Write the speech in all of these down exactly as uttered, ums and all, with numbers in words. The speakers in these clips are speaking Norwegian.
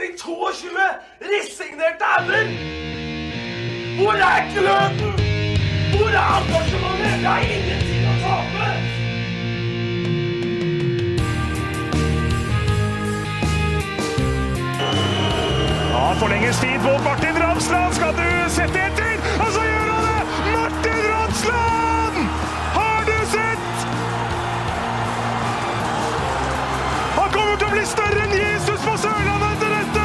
Stilling tjueto, resignerte ender! Hvor er gløden? Hvor er engasjementet? Jeg har ingenting å tape! Ja, forlenges tid på Martin Ramsland. Skal du sette etter? Og så gjør han det! Martin Ramsland! Har du sett? Han kommer til å bli større enn Jesus på Sørlandet etter dette!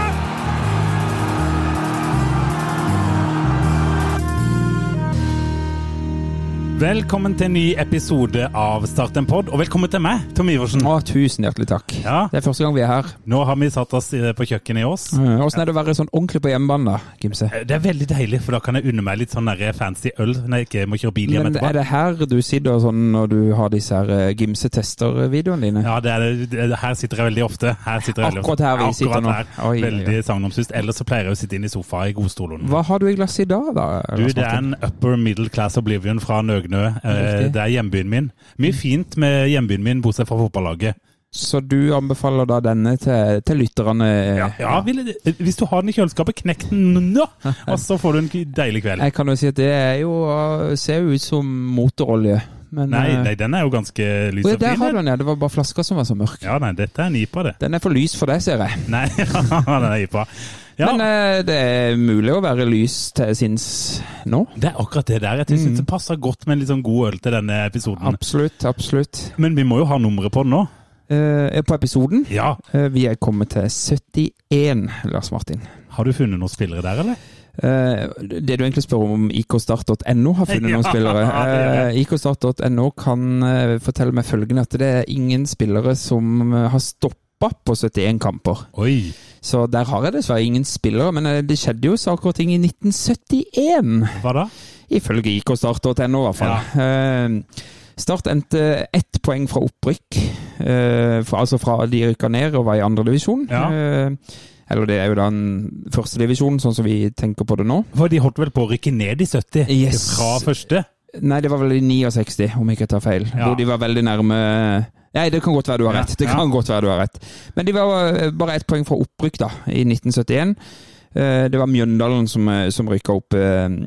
Velkommen til en ny episode av Start en Pod, og velkommen til meg, Tom Iversen. Å, tusen hjertelig takk. Ja. Det er første gang vi er her. Nå har vi satt oss på kjøkkenet i Ås. Mm, hvordan er det å være sånn ordentlig på hjemmebane da, Gimse? Det er veldig deilig, for da kan jeg unne meg litt sånn der fancy øl når jeg ikke må kjøre bil hjem Men etterpå. er det her du sitter sånn når du har disse her Gimse-tester-videoene dine? Ja, det er, det, her sitter jeg veldig ofte. Her sitter jeg veldig ofte. Akkurat her vi sitter nå. Akkurat her. Oi, veldig oi. sagnomsust. Ellers så pleier jeg å sitte inn i sofa i godstolen. Hva har du i glasset i dag da? Du, det er en upper middle class oblivion fra Nøgnø. Riktig. Det er hjembyen min. Mye fint med hjembyen min, bortsett fra fotballaget. Så du anbefaler da denne til, til lytterne? Ja, ja vil, hvis du har den i kjøleskapet, knekk den nå, og så får du en deilig kveld. Jeg kan jo si at det er jo, ser jo ut som motorolje. Men, Nei, nei, den er jo ganske lys og fin. Der har du den, ja. Det var bare flasker som var så mørk. Ja, nei, dette er en I P A, det. Den er for lys for deg, ser jeg. Nei, den er I P A. Ja. Men eh, det er mulig å være lys til sinns nå. Det er akkurat det der. Jeg synes mm. det passer godt med en litt sånn god øl til denne episoden. Absolutt, absolutt. Men vi må jo ha nummeret på den nå. Eh, på episoden? Ja. Eh, vi er kommet til syttien, Lars Martin. Har du funnet noen spillere der, eller? Uh, det du egentlig spør om I K Start punktum N O har funnet noen ja, spillere. Uh, I K Start punktum N O kan uh, fortelle meg følgende at det er ingen spillere som uh, har stoppet på syttien kamper. Oi. Så der har jeg dessverre ingen spillere, men uh, det skjedde jo saker og ting i nitten syttien. Hva da? Ifølge I K Start punktum N O i hvert fall. Ja. Uh, Start endte ett poeng fra opprykk, uh, fra, altså fra de rykket ned og var i andre divisjon. Ja. Uh, Eller det er jo da en første divisjon, sånn som vi tenker på det nå. For de holdt vel på å rykke ned i sytti yes. fra første? Nei, det var vel i sekstini, om jeg ikke tar feil. Ja. Hvor de var veldig nærme... Nei, det kan godt være du har rett. Det kan ja. godt være du har rett. Men de var bare ett poeng fra opprykk da, i nitten syttien. Det var Mjøndalen som, som rykket opp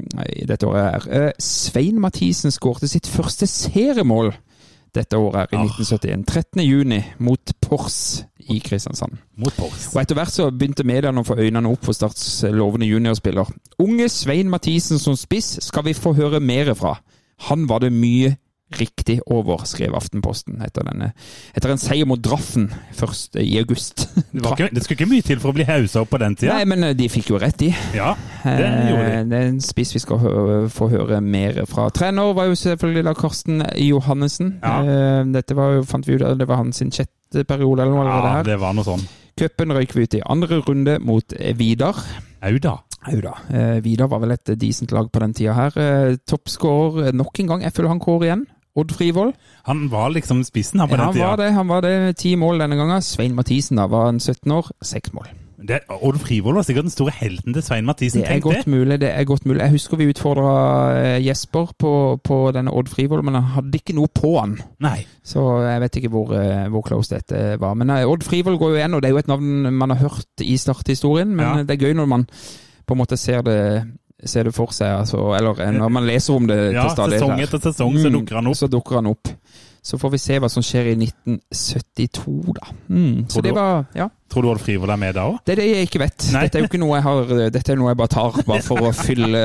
i dette året her. Svein Mathisen skårte sitt første seriemål dette året her i nitten syttien. trettende juni mot Pors i Kristiansand. Mot Pors. Og etter hvert så begynte mediene å få øynene opp for Starts lovende juniorspiller. Unge Svein Mathisen som spiss skal vi få høre mer fra. Han var det mye riktig over, skrev Aftenposten etter, denne, etter en seier mot Draffen først i august. Det, var ikke, det skulle ikke mye til for å bli hauset opp på den tida. Nei, men de fikk jo rett i. Ja, det gjorde de. Det er en spiss vi skal høre, få høre mer fra. Trener var jo selvfølgelig da Karsten Johannessen. Ja. Dette var jo, fant vi ut, det var hans sin sjette periode eller noe ja, det her. Det var noe sånn. Cupen røyk vi ut i andre runde mot Vidar. Auda. Auda. Eh, Vidar var vel et decent lag på den tida her. Eh, Toppskårer nok en gang. Jeg føler han kår igjen. Odd Frivold. Han var liksom spissen her på ja, den tida. Han var det. Han var det. Ti mål denne gangen. Svein Mathisen da var han sytten år. Seks mål. Det, Odd Frivold var sikkert den store helten til Svein Mathisen. Det er godt det. mulig. Det er godt mulig. Jeg husker vi utfordret Jesper på, på denne Odd Frivold, men han hadde ikke noe på han. Nei. Så jeg vet ikke hvor, hvor close dette var. Men Odd Frivold går jo igjen, og det er jo et navn man har hørt i starthistorien, men ja. det er gøy når man på en måte ser det ser det for seg, altså, eller når man leser om det ja, til stadig. Ja, sesong etter sesong så dukker han opp. Så dukker han opp. Så får vi se hva som skjer i nitten syttito da. Mm. Så det var, ja. Tror du Odd Frivold er med da også? Det er det jeg ikke vet. Nei. Dette er jo ikke noe jeg har, dette er noe jeg bare tar, bare for å fylle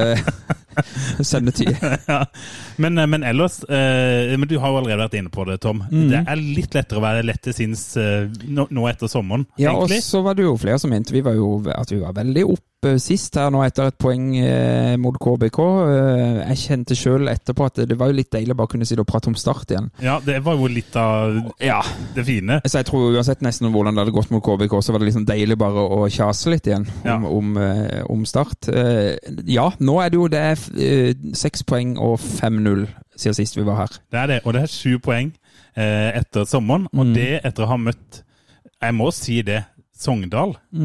sendetid. ja. men, men ellers, eh, men du har jo allerede vært inne på det, Tom. Mm. Det er litt lettere å være lett til sinns eh, nå, nå etter sommeren, ja, egentlig. Ja, og så var det jo flere som mente vi var jo, at vi var veldig opp sist her nå etter et poeng eh, mot K B K. Eh, jeg kjente selv etterpå at det, det var jo litt deilig å bare kunne sitte og prate om Start igjen. Ja, det var jo litt av ja. det fine. Så jeg tror uansett nesten hvordan det hadde gått mot K B K, så var det liksom deilig bare å kjase litt igjen om, ja. om, eh, om Start. Eh, ja, nå er det jo det er eh, seks poeng og fem null siden sist vi var her. Det er det, og det er sju poeng eh, etter sommeren, og mm. det etter å ha møtt, jeg må si det, Sogndal. Mm.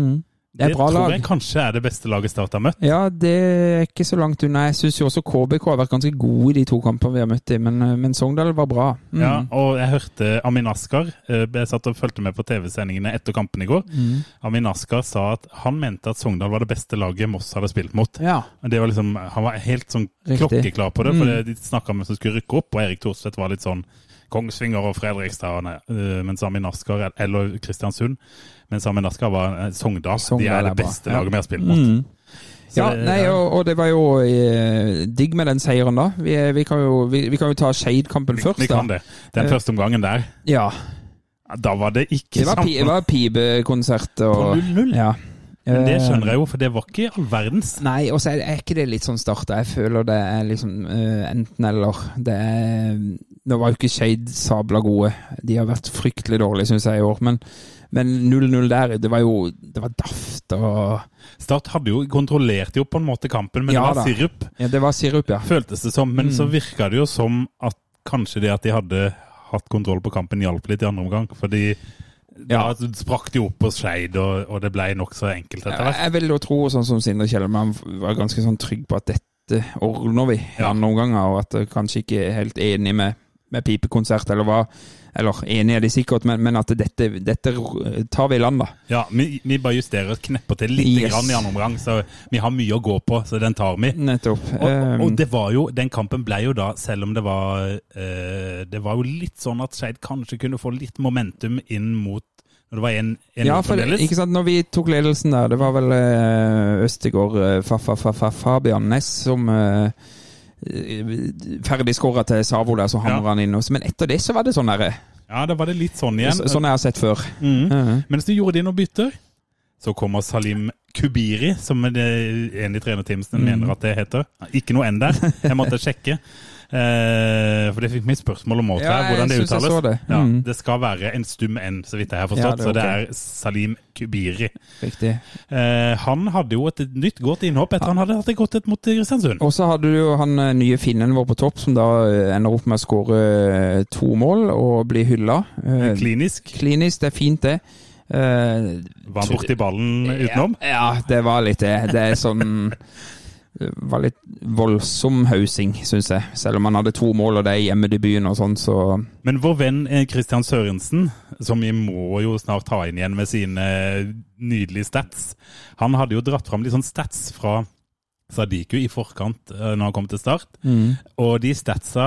Det, er det bra tror lag. jeg kanskje er det beste laget Start har møtt. Ja, det er ikke så langt unna. Jeg synes jo også K B K har vært ganske gode i de to kampene vi har møtt i, men, men Sogndal var bra. Mm. Ja, og jeg hørte Amin Askar, jeg satt og følte med på T V-sendingene etter kampen i går. Mm. Amin Askar sa at han mente at Sogndal var det beste laget Moss hadde spilt mot. Ja. Det var liksom, han var helt sånn klokkeklar på det, for mm. de snakket om at de skulle rykke opp, og Erik Thorstvedt var litt sånn Kongsvinger og Fredrikstad, mens Amin Askar, eller Kristiansund, mens Amin Askar var Sogndal. Sogndal de er det beste er laget vi har spilt mot. Mm. Ja, det, nei, og, og det var jo eh, digg med den seieren da. Vi, vi, kan, jo, vi, vi kan jo ta Skeid-kampen først. Vi kan da. det. Den uh, første omgangen der. Ja. Da var det ikke det var, pi, det var pibekonsert. Og, på null null? Ja. Men det skjønner jeg jo, for det var ikke all verdens. Nei, og så er, er ikke det litt sånn startet. Jeg føler det er liksom uh, enten eller. Det er, nå var jo ikke Skeid sabla gode. De har vært fryktelig dårlige, synes jeg, i år. Men, men null null der, det var jo det var daft. Og Start hadde jo kontrollert jo på en måte kampen, men ja, det var da. sirup. Ja, det var sirup, ja. Føltes det som, men mm. så virka det jo som at kanskje det at de hadde hatt kontroll på kampen hjalp litt i andre omgang, fordi ja, ja sprakk de opp hos Skeid, og, og det ble nok så enkelt etter hvert. Jeg vil jo tro, sånn som Sindre Kjellemann var ganske sånn trygg på at dette ordner vi i ja. andre omganger, og at det kanskje ikke er helt enig med, med pipekonsert, eller hva, eller enig er de sikkert, men, men at dette, dette tar vi i land da. Ja, vi, vi bare justerer og knepper til litt yes. grann i andre omgang, så vi har mye å gå på, så den tar vi. Nettopp. Og, og det var jo, den kampen ble jo da, selv om det var, eh, det var jo litt sånn at Skeid kanskje kunne få litt momentum inn mot når det var en, en ja, for ikke sant, når vi tok ledelsen der, det var vel uh, Østegård, uh, fa, fa, fa, fa, Fabian Næss som uh, ferdig skåret til Savo der, så hamrer ja. han inn også. Men etter det så var det sånn der ja, da var det litt sånn igjen. Så, sånn jeg har sett før. Mm. Uh-huh. Mens de gjorde de noen bytter, så kommer Salim Kubiri, som er en i trenerteamsen mm. mener at det heter. Ikke noe enn der. Jeg måtte sjekke. Eh, for det fikk meg spørsmål om måte her, ja, hvordan det uttales. Det. Mm. Ja, det skal være en stum N, så vidt jeg har forstått, ja, det så det okay. er Salim Kubiri. Riktig. Eh, han hadde jo et nytt godt innhopp etter ja. han hadde hatt det godt et mot Kristiansund. Og så hadde du jo han nye finnen vår på topp, som da ender opp med å skåre to mål og bli hyllet. Eh, klinisk. Klinisk, det er fint det. Eh, var han borti ballen utenom? Ja, ja, det var litt det. Det er sånn det var litt voldsom hausing, synes jeg. Selv om han hadde to mål og det er hjemmedebuten og sånn, så men vår venn Kristian Sørensen, som vi må jo snart ta inn igjen med sine nydelige stats, han hadde jo dratt fram litt sånn stats fra Sadiku i forkant når han kom til Start. Mm. Og de statsa,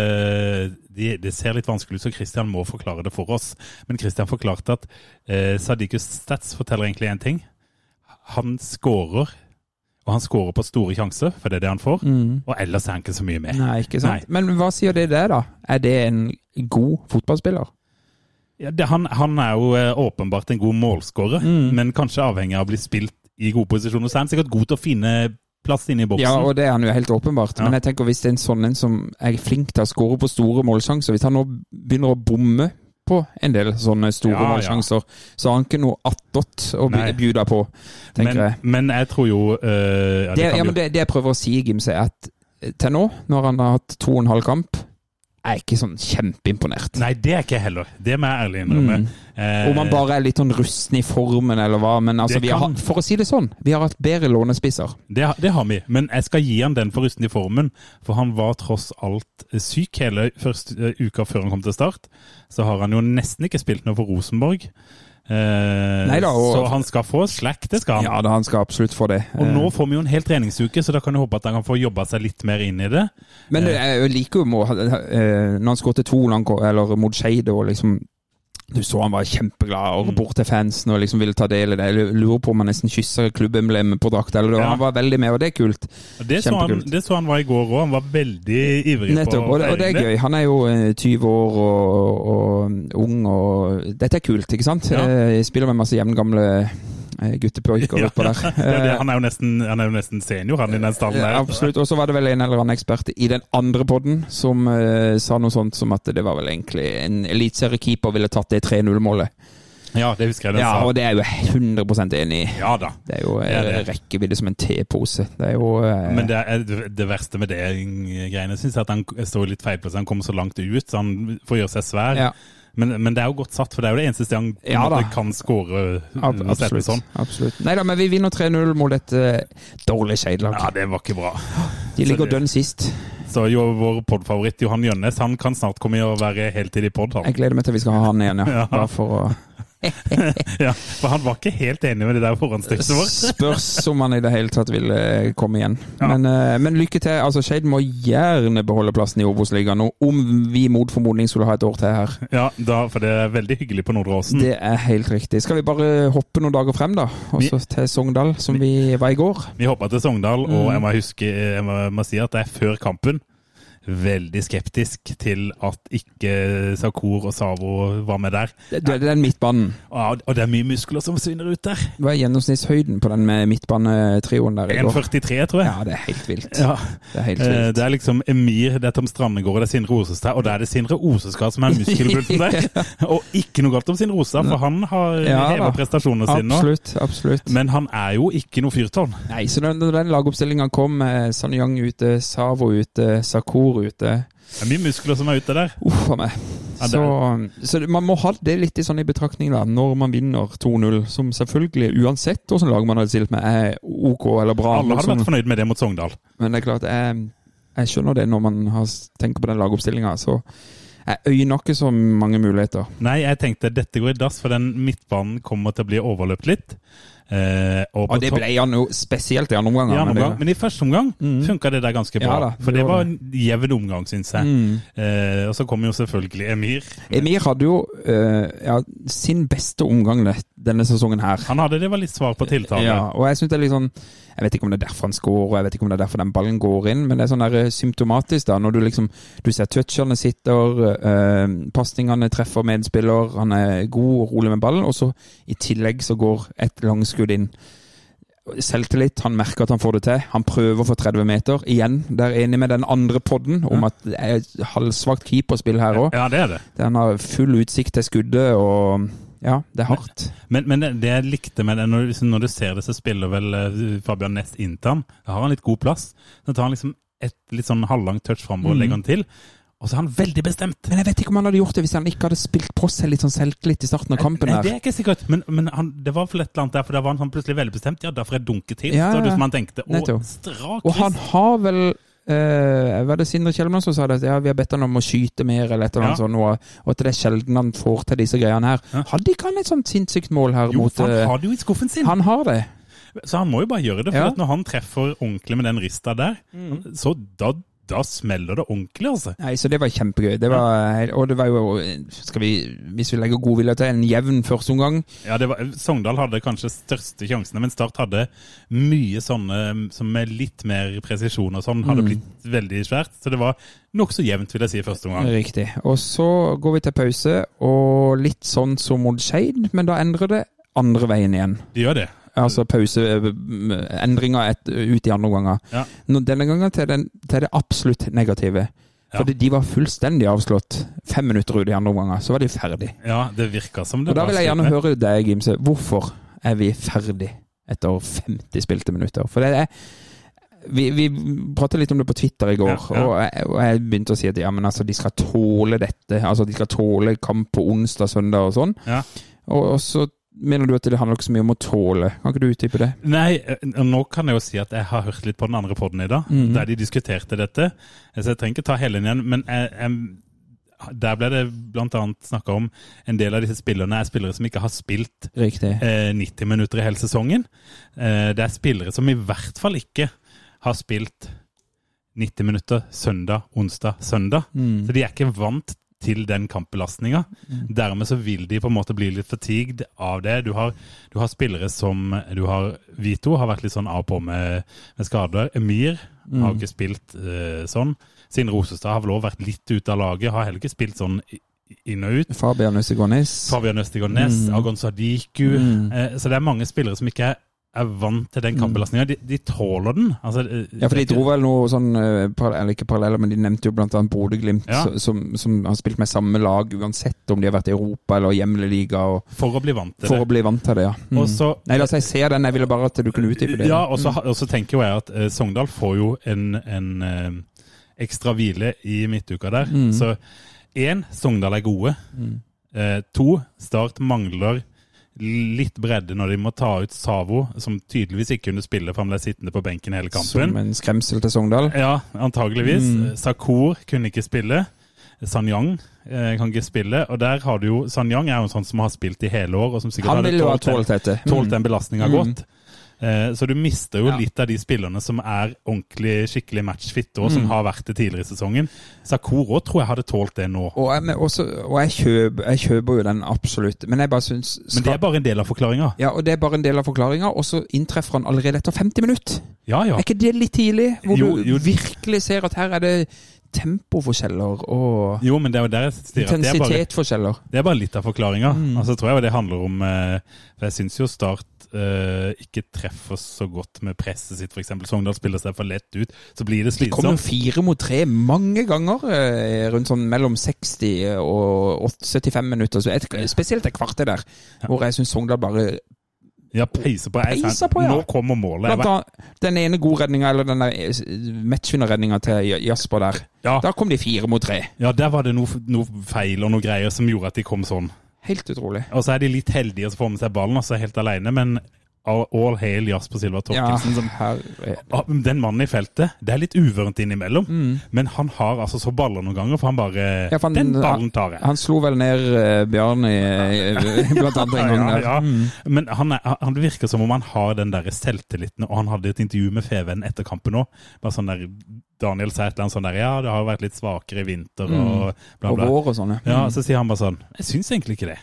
de, det ser litt vanskelig ut, så Kristian må forklare det for oss. Men Kristian forklarte at Sadikus stats forteller egentlig en ting. Han skårer, og han skårer på store sjanser, for det er det han får, mm. og ellers er han ikke så mye med. Nei, ikke sant. Nei. Men hva sier det der da? Er det en god fotballspiller? Ja, det, han, han er jo åpenbart en god målskårer, mm. men kanskje avhengig av å bli spilt i gode posisjoner, så er han sikkert god til å finne plass inne i boksen. Ja, og det er han jo helt åpenbart. Ja. Men jeg tenker hvis det er en sånn en som er flink til å skåre på store målsjanser, hvis han nå begynner å bomme på en del sånne store ja, målsjanser, ja. så har han ikke noe attåt å bjuda på, tenker men, jeg. Men jeg tror jo... Uh, ja, det, det, ja, men det, det jeg prøver å si, Gimse, er at til nå, når han har hatt to og en halv kamp, er ikke sånn kjempeimponert. Nei, det er ikke heller. Det må jeg ærlig innrømme. Mm. Eh, Om man bare er litt sånn rusten i formen, eller hva. Men altså, vi kan... har, for å si det sånn, vi har hatt bedre lånespisser. Det, det har vi, men jeg skal gi han den for rusten i formen, for han var tross alt syk hele første uh, uka før han kom til Start. Så har han jo nesten ikke spilt noe for Rosenborg. Eh, Neida, og, så han skal få slack, det skal han. Ja, da, han skal absolutt få det. Og nå får vi jo en hel treningsuke, så da kan jeg håpe at han kan få jobba seg litt mer inn i det. Men jeg liker jo når han skår til to eller mot Skeid og liksom du så han var kjempeglad og bort til fansen og liksom ville ta del i det. Jeg lurer på om han nesten kysser klubbemblemet på drakt, eller ja. Han var veldig med, og det er kult. Det så, han, det så han var i går også, han var veldig ivrig. Nettopp, på og det, og det er gøy. Han er jo tyve år og, og ung, og dette er kult, ikke sant? Ja. Jeg spiller med masse jevngamle guttepøyker ja. Oppå der. det, han, er jo nesten, han er jo nesten senior, han i den stallen der. Ja, absolutt, og så var det vel en eller annen ekspert i den andre podden som uh, sa noe sånt som at det var vel egentlig en elitseriekeeper ville tatt det tre null-målet. Ja, det husker jeg den ja, sa. Og det er jo hundre prosent enig i. Ja da. Det er jo det er det. Rekkevidde som en tepose. Det er jo... Uh... Men det, er, det verste med det greiene synes jeg at han står litt feil på seg. Han kommer så langt ut, så han får gjøre seg svær. Ja. Men, men det er jo godt satt, for det er jo det eneste stedet han ja, kan skåre. Ab absolutt, sånn. absolutt. Neida, men vi vinner tre null mot et uh, dårlig Skeid-lag. Ja, det var ikke bra. De ligger dønn sist. Så jo, vår poddfavoritt Johan Jønnes, han kan snart komme og være helt i podd. Jeg gleder meg til vi skal ha han igjen, ja. ja. Bare for å... ja, for han var ikke helt enig med det der forhåndstykket vårt. Spørs om han i det hele tatt vil komme igjen. Ja. Men, men lykke til. Altså, Skeid må gjerne beholde plassen i Obos-ligaen om vi mot formodning skulle ha et år til her. Ja, da, for det er veldig hyggelig på Nordre Åsen. Det er helt riktig. Skal vi bare hoppe noen dager frem da? Også vi, til Sogndal, som vi, vi var i går. Vi hopper til Sogndal, og jeg må, huske, jeg må, må si at det er før kampen. Veldig skeptisk til at ikke Sarkor og Savo var med der. Det, det er den midtbanen. Ja, og det er mye muskler som forsvinner ut der. Hva er gjennomsnittshøyden på den midtbanetrioen der? en førtitre, tror jeg. Ja, det er helt vilt. Ja. Det er helt vilt. Det er liksom Emir, det er Tom Strandegård, det er Sindre Osestad, og det er det Sindre Osestad som er muskelbulten der. Og ikke noe galt om Sindre Osestad, for han har ja, hevet prestasjonene sine nå. Absolutt, absolutt. Men han er jo ikke noe fyrtårn. Nei, så når den lagoppstillingen kom, Sanyang ute, Savo ute, Sarkor ute. Det er mye muskler som er ute der. Uff, for meg. Ja, så, så man må ha det litt i sånn i betraktning da, når man vinner to null, som selvfølgelig, uansett hvordan lag man har stilt med, er ok eller bra. Alle hadde vært fornøyd med det mot Sogndal. Men det er klart, jeg, jeg skjønner det når man har, tenker på den lagoppstillingen, så jeg øyner ikke så mange muligheter. Nei, jeg tenkte dette går i dass, for den midtbanen kommer til å bli overløpt litt. Eh, og, og det ble han jo spesielt i andre omgang. Ja, omgang. Men i første omgang mm. funket det der ganske bra. Ja, da, for det var en jevn omgang, synes jeg. Mm. Eh, og så kom jo selvfølgelig Emir. Emir hadde jo uh, ja, sin beste omgang denne sesongen her. Han hadde det var litt svar på tiltale. Ja, og jeg synes det er litt sånn, jeg vet ikke om det er derfor han skårer, jeg vet ikke om det er derfor den ballen går inn, men det er sånn der symptomatisk da, når du liksom, du ser toucherne sitter, uh, passningene treffer medspiller, han er god og rolig med ballen, og så i tillegg så går et langskudd inn. Selvtillit, han merker at han får det til, han prøver for tretti meter, igjen, det er enig med den andre podden om at det er halvsvagt keeperspill her også. Ja, det er det. Han har full utsikt til skuddet, og ja, det er hardt. Men, men, men det jeg likte med det, når, når du ser det, så spiller vel Fabian Næss inn til ham. Da har han litt god plass. Så tar han liksom et litt sånn halvlangt touch fremover og legger han til. Og så er han veldig bestemt. Men jeg vet ikke om han hadde gjort det hvis han ikke hadde spilt på seg litt sånn selvtillit i starten av kampen der. Nei, det er ikke sikkert. Men, men han, det var for et eller annet der, for da var han sånn plutselig veldig bestemt. Ja, derfor jeg dunket til. Ja, så det som han tenkte, å, strak. Og han har vel... Uh, var det Sindre Kjellmann som sa det? Ja, vi har bedt han om å skyte mer eller et eller annet ja. sånn, og, og at det er sjelden han får til disse greiene her. Ja. Hadde ikke han et sånt sinnssykt mål her? Jo, mot, han har det jo i skuffen sin. Han har det. Så han må jo bare gjøre det, for ja. at når han treffer ordentlig med den rista der, mm. så da da smeller det ordentlig, altså. Nei, så det var kjempegøy. Det var, og det var jo, skal vi, hvis vi legger god vilje til, en jevn første omgang. Ja, det var, Sogndal hadde kanskje største sjansene, men Start hadde mye sånne, som med litt mer presisjon og sånn, hadde mm. blitt veldig svært. Så det var nok så jevnt, vil jeg si, i første omgang. Riktig. Og så går vi til pause, og litt sånn som mot Skeid, men da endrer det andre veien igjen. Det gjør det. Altså pause, endringer et, ut i andre ganger. Ja. Nå, denne gangen til, den, til det absolutt negative. Ja. For de var fullstendig avslått fem minutter ut i andre ganger, så var de ferdig. Ja, det virker som det. Og da vil jeg gjerne høre deg, Gimse, hvorfor er vi ferdig etter femti spilte minutter? For det er, vi, vi pratet litt om det på Twitter i går, ja, ja. Og, jeg, og jeg begynte å si at ja, men altså, de skal tåle dette, altså de skal tåle kamp på onsdag, søndag og sånn. Ja. Og, og så mener du at det handler ikke så mye om å tåle? Kan ikke du utdype det? Nei, nå kan jeg jo si at jeg har hørt litt på den andre podden i dag, mm. der de diskuterte dette. Så jeg trenger ikke ta hele den igjen, men jeg, jeg, der ble det blant annet snakket om en del av disse spillerne er spillere som ikke har spilt eh, nitti minutter i hele sesongen. Eh, det er spillere som i hvert fall ikke har spilt nitti minutter søndag, onsdag, søndag. Mm. Så de er ikke vant til den kampbelastningen. Mm. Dermed så vil de på en måte bli litt fatigd av det. Du har, du har spillere som du har, Vito har vært litt sånn av på med, med skader. Emir mm. har ikke spilt uh, sånn. Sindre Osestad har vel også vært litt ute av laget, har heller ikke spilt sånn inn og ut. Fabian Østegård-Næss. Fabian Østegård-Næss, mm. Agon Sadiku. Mm. Uh, så det er mange spillere som ikke er er vant til den kampbelastningen. De, de tåler den. Altså, ja, for de dro vel noe sånn, eller ikke paralleller, men de nevnte jo blant annet Bodø-Glimt, ja. som, som har spilt med samme lag, uansett om de har vært i Europa eller hjemlig liga. Og, for å bli vant til for det. For å bli vant til det, ja. Mm. Også, Nei, altså, jeg ser den, jeg ville bare at du kunne utdype det. Ja, og så, og så tenker jeg at uh, Sogndal får jo en, en uh, ekstra hvile i midtuka der. Mm. Så en, Sogndal er gode. Mm. Eh, to, Start mangler litt bredde når de må ta ut Savo, som tydeligvis ikke kunne spille, for han ble sittende på benken hele kampen. Som en skremsel til Sogndal? Ja, antageligvis. Mm. Sakur kunne ikke spille. Sanyang eh, kan ikke spille, og der har du jo Sanyang er jo en sånn som har spilt i hele år, og som sikkert han vil jo ha tålt dette. Tålt den belastningen mm. godt. Eh, så du mister jo ja. litt av de spillerne som er ordentlig, skikkelig matchfitte, og som mm. har vært det tidligere i sesongen. Sakur også tror jeg hadde tålt det nå. Og jeg, også, og jeg, kjøper, jeg kjøper jo den absolutt, men jeg bare synes... Skal... Men det er bare en del av forklaringen. Ja, og det er bare en del av forklaringen, og så inntreffer han allerede etter femti minutter. Ja, ja. Er ikke det litt tidlig? Hvor jo, du jo. virkelig ser at her er det tempoforskjeller og jo, men det er jo der jeg styrer. intensitetforskjeller. Det er bare litt av forklaringen. Mm. Altså, tror jeg det handler om... Eh, for jeg synes jo Start Uh, ikke treffer så godt med presset sitt, for eksempel Sogndal spiller seg for lett ut, så blir det slitsomt. De kommer fire mot tre mange ganger uh, rundt sånn mellom seksti og syttifem minutter, så et, spesielt et kvarter der, ja. hvor jeg synes Sogndal bare ja, peiser på, jeg, peiser på ja. Nå kommer målet. Blant annet den ene gode redningen, eller den matchvinnerredningen til Jasper der. Ja. Da kom de fire mot tre. Ja, der var det noe, noe feil og noe greier som gjorde at de kom sånn. Helt utrolig. Og så er de litt heldige å få med seg ballen, altså helt alene, men all hail Jasper Silva Torkelsen. Ja, som, den mannen i feltet, det er litt uvørent innimellom, mm. men han har altså så baller noen ganger, for han bare, ja, for han, den ballen tar jeg. Han slo vel ned uh, Bjarne blant annet en gang der. Ja, ja. Mm. Men han, er, han virker som om han har den der selvtilliten, og han hadde et intervju med Feven etter kampen nå, bare sånn der, Daniel sa et eller annet sånn der, ja, det har vært litt svakere i vinter, mm. og bla bla. Og vår og sånn, ja. Ja, så sier han bare sånn, jeg synes egentlig ikke det.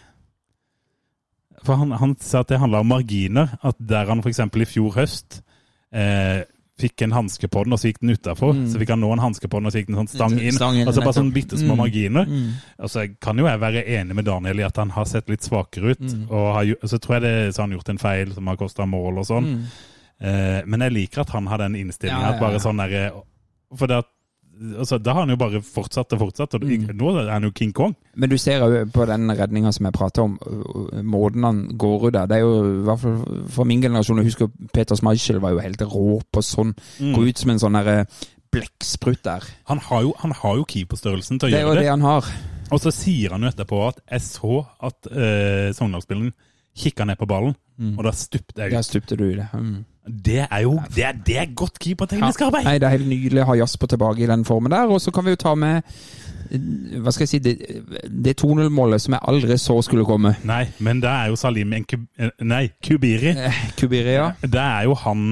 For han, han sa at det handler om marginer, at der han for eksempel i fjor høst eh, fikk en hanske på den, og så gikk den utenfor, mm. så fikk han nå en hanske på den, og så gikk den sånn stang inn, stang inn altså bare sånn bittesmå mm. marginer. Mm. Altså kan jo jeg være enig med Daniel i at han har sett litt svakere ut, mm. og har, så tror jeg det, så har han gjort en feil som har kostet mål og sånn. Mm. Eh, men jeg liker at han har den innstillingen, ja, ja, ja. At bare sånn der, for det at altså, da har han jo bare fortsatt og fortsatt, og mm. nå er han jo King Kong. Men du ser jo på den redningen som jeg prater om, måten han går ut der, det er jo, i hvert fall for min generasjon, jeg husker Peter Schmeichel var jo helt rå på sånn, mm. gå ut som en sånn der blekksprut der. Han har jo, han har jo keeperstørrelsen til å det gjøre det. Det er jo det han har. Og så sier han jo etterpå at jeg så at uh, Sogndalsspilleren kikket ned på ballen, mm. og da stupte jeg ut. Da stupte du i det. Mm. Det er jo det er, det er godt keeperteknisk ja. arbeid. Nei, det er helt nydelig å ha Jasper tilbake i den formen der, og så kan vi jo ta med hva skal jeg si, det, det to null-målet som jeg aldri så skulle komme. Nei, men det er jo Salim Kub, nei, Kubiri. Eh, Kubiri, ja. Det er jo han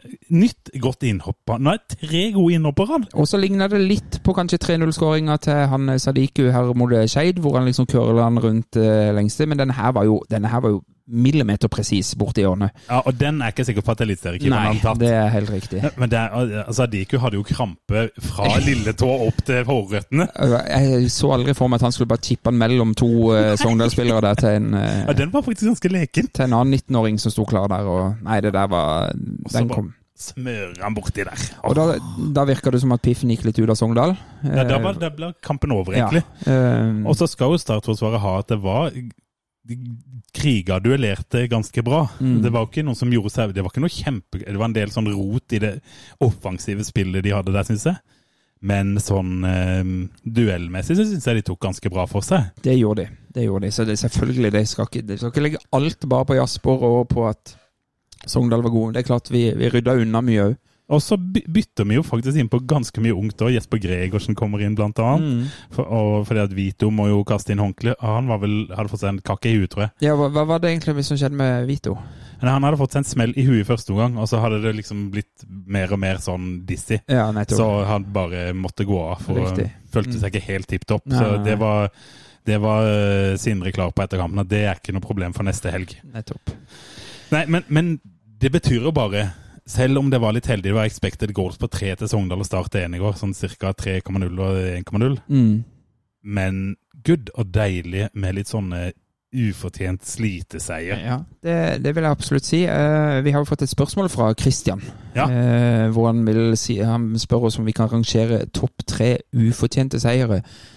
nytt godt innhopper. Nå er tre gode innhopper han. Og så ligner det litt på kanskje tre null-skåringen til han Sadiku her mot Skeid, hvor han liksom kører han rundt uh, lengste, men denne her var jo, denne her var jo millimeter precis borte i årene. Ja, og den er ikke sikker på at det er litt større. Nei, det er helt riktig. Men det er, altså, Diku hadde jo krampe fra lille tå opp til hårrøttene. Jeg så aldri for meg at han skulle bare chippe den mellom to uh, Sogndal-spillere der til en... Uh, ja, den var faktisk ganske leken. Til en annen nittenåring som sto klar der, og nei, det der var... Den kom. Smører han borti der. Og da, da virker det som at Piffen gikk litt ut av Sogndal. Ja, da ble, ble kampen over, egentlig. Ja, uh, og så skal jo Startforsvaret ha at det var... De kriga duellerte ganske bra. Mm. Det var ikke noe som gjorde seg, det var ikke noe kjempe, det var en del sånn rot i det offensive spillet de hadde der, synes jeg. Men sånn eh, duellmessig så synes jeg de tok ganske bra for seg. Det gjorde de, det gjorde de. Så det, selvfølgelig, de skal, ikke, de skal ikke legge alt bare på Jasper og på at Sogndal var god. Det er klart vi, vi rydda unna mye også. Og så bytter vi jo faktisk inn på ganske mye ungt da. Jesper Gregersen kommer inn blant annet. Mm. For, og fordi at Vito må jo kaste inn håndkle. Han var vel, hadde fått seg en kakke i huet, tror jeg. Ja, hva, hva var det egentlig som skjedde med Vito? Men han hadde fått seg en smell i huet i første omgang, og så hadde det liksom blitt mer og mer sånn dizzy. Ja, nettopp. Så han bare måtte gå av, for Riktig. følte seg ikke helt tippet opp. Så det var, det var uh, Sindre klar på etterkampen, at det er ikke noe problem for neste helg. Nettopp. Nei, men, men det betyr jo bare... Selv om det var litt heldig, det var expected goals på tre til Sogndal og Start en i går, sånn cirka tre komma null og en komma null. Mm. Men good og deilig med litt sånne ufortjent sliteseier. Ja, det, det vil jeg absolutt si. Uh, vi har jo fått et spørsmål fra Christian, ja. uh, hvor han vil si, han spør oss om vi kan rangere topp tre ufortjente seiere.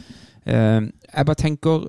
Uh, jeg bare tenker,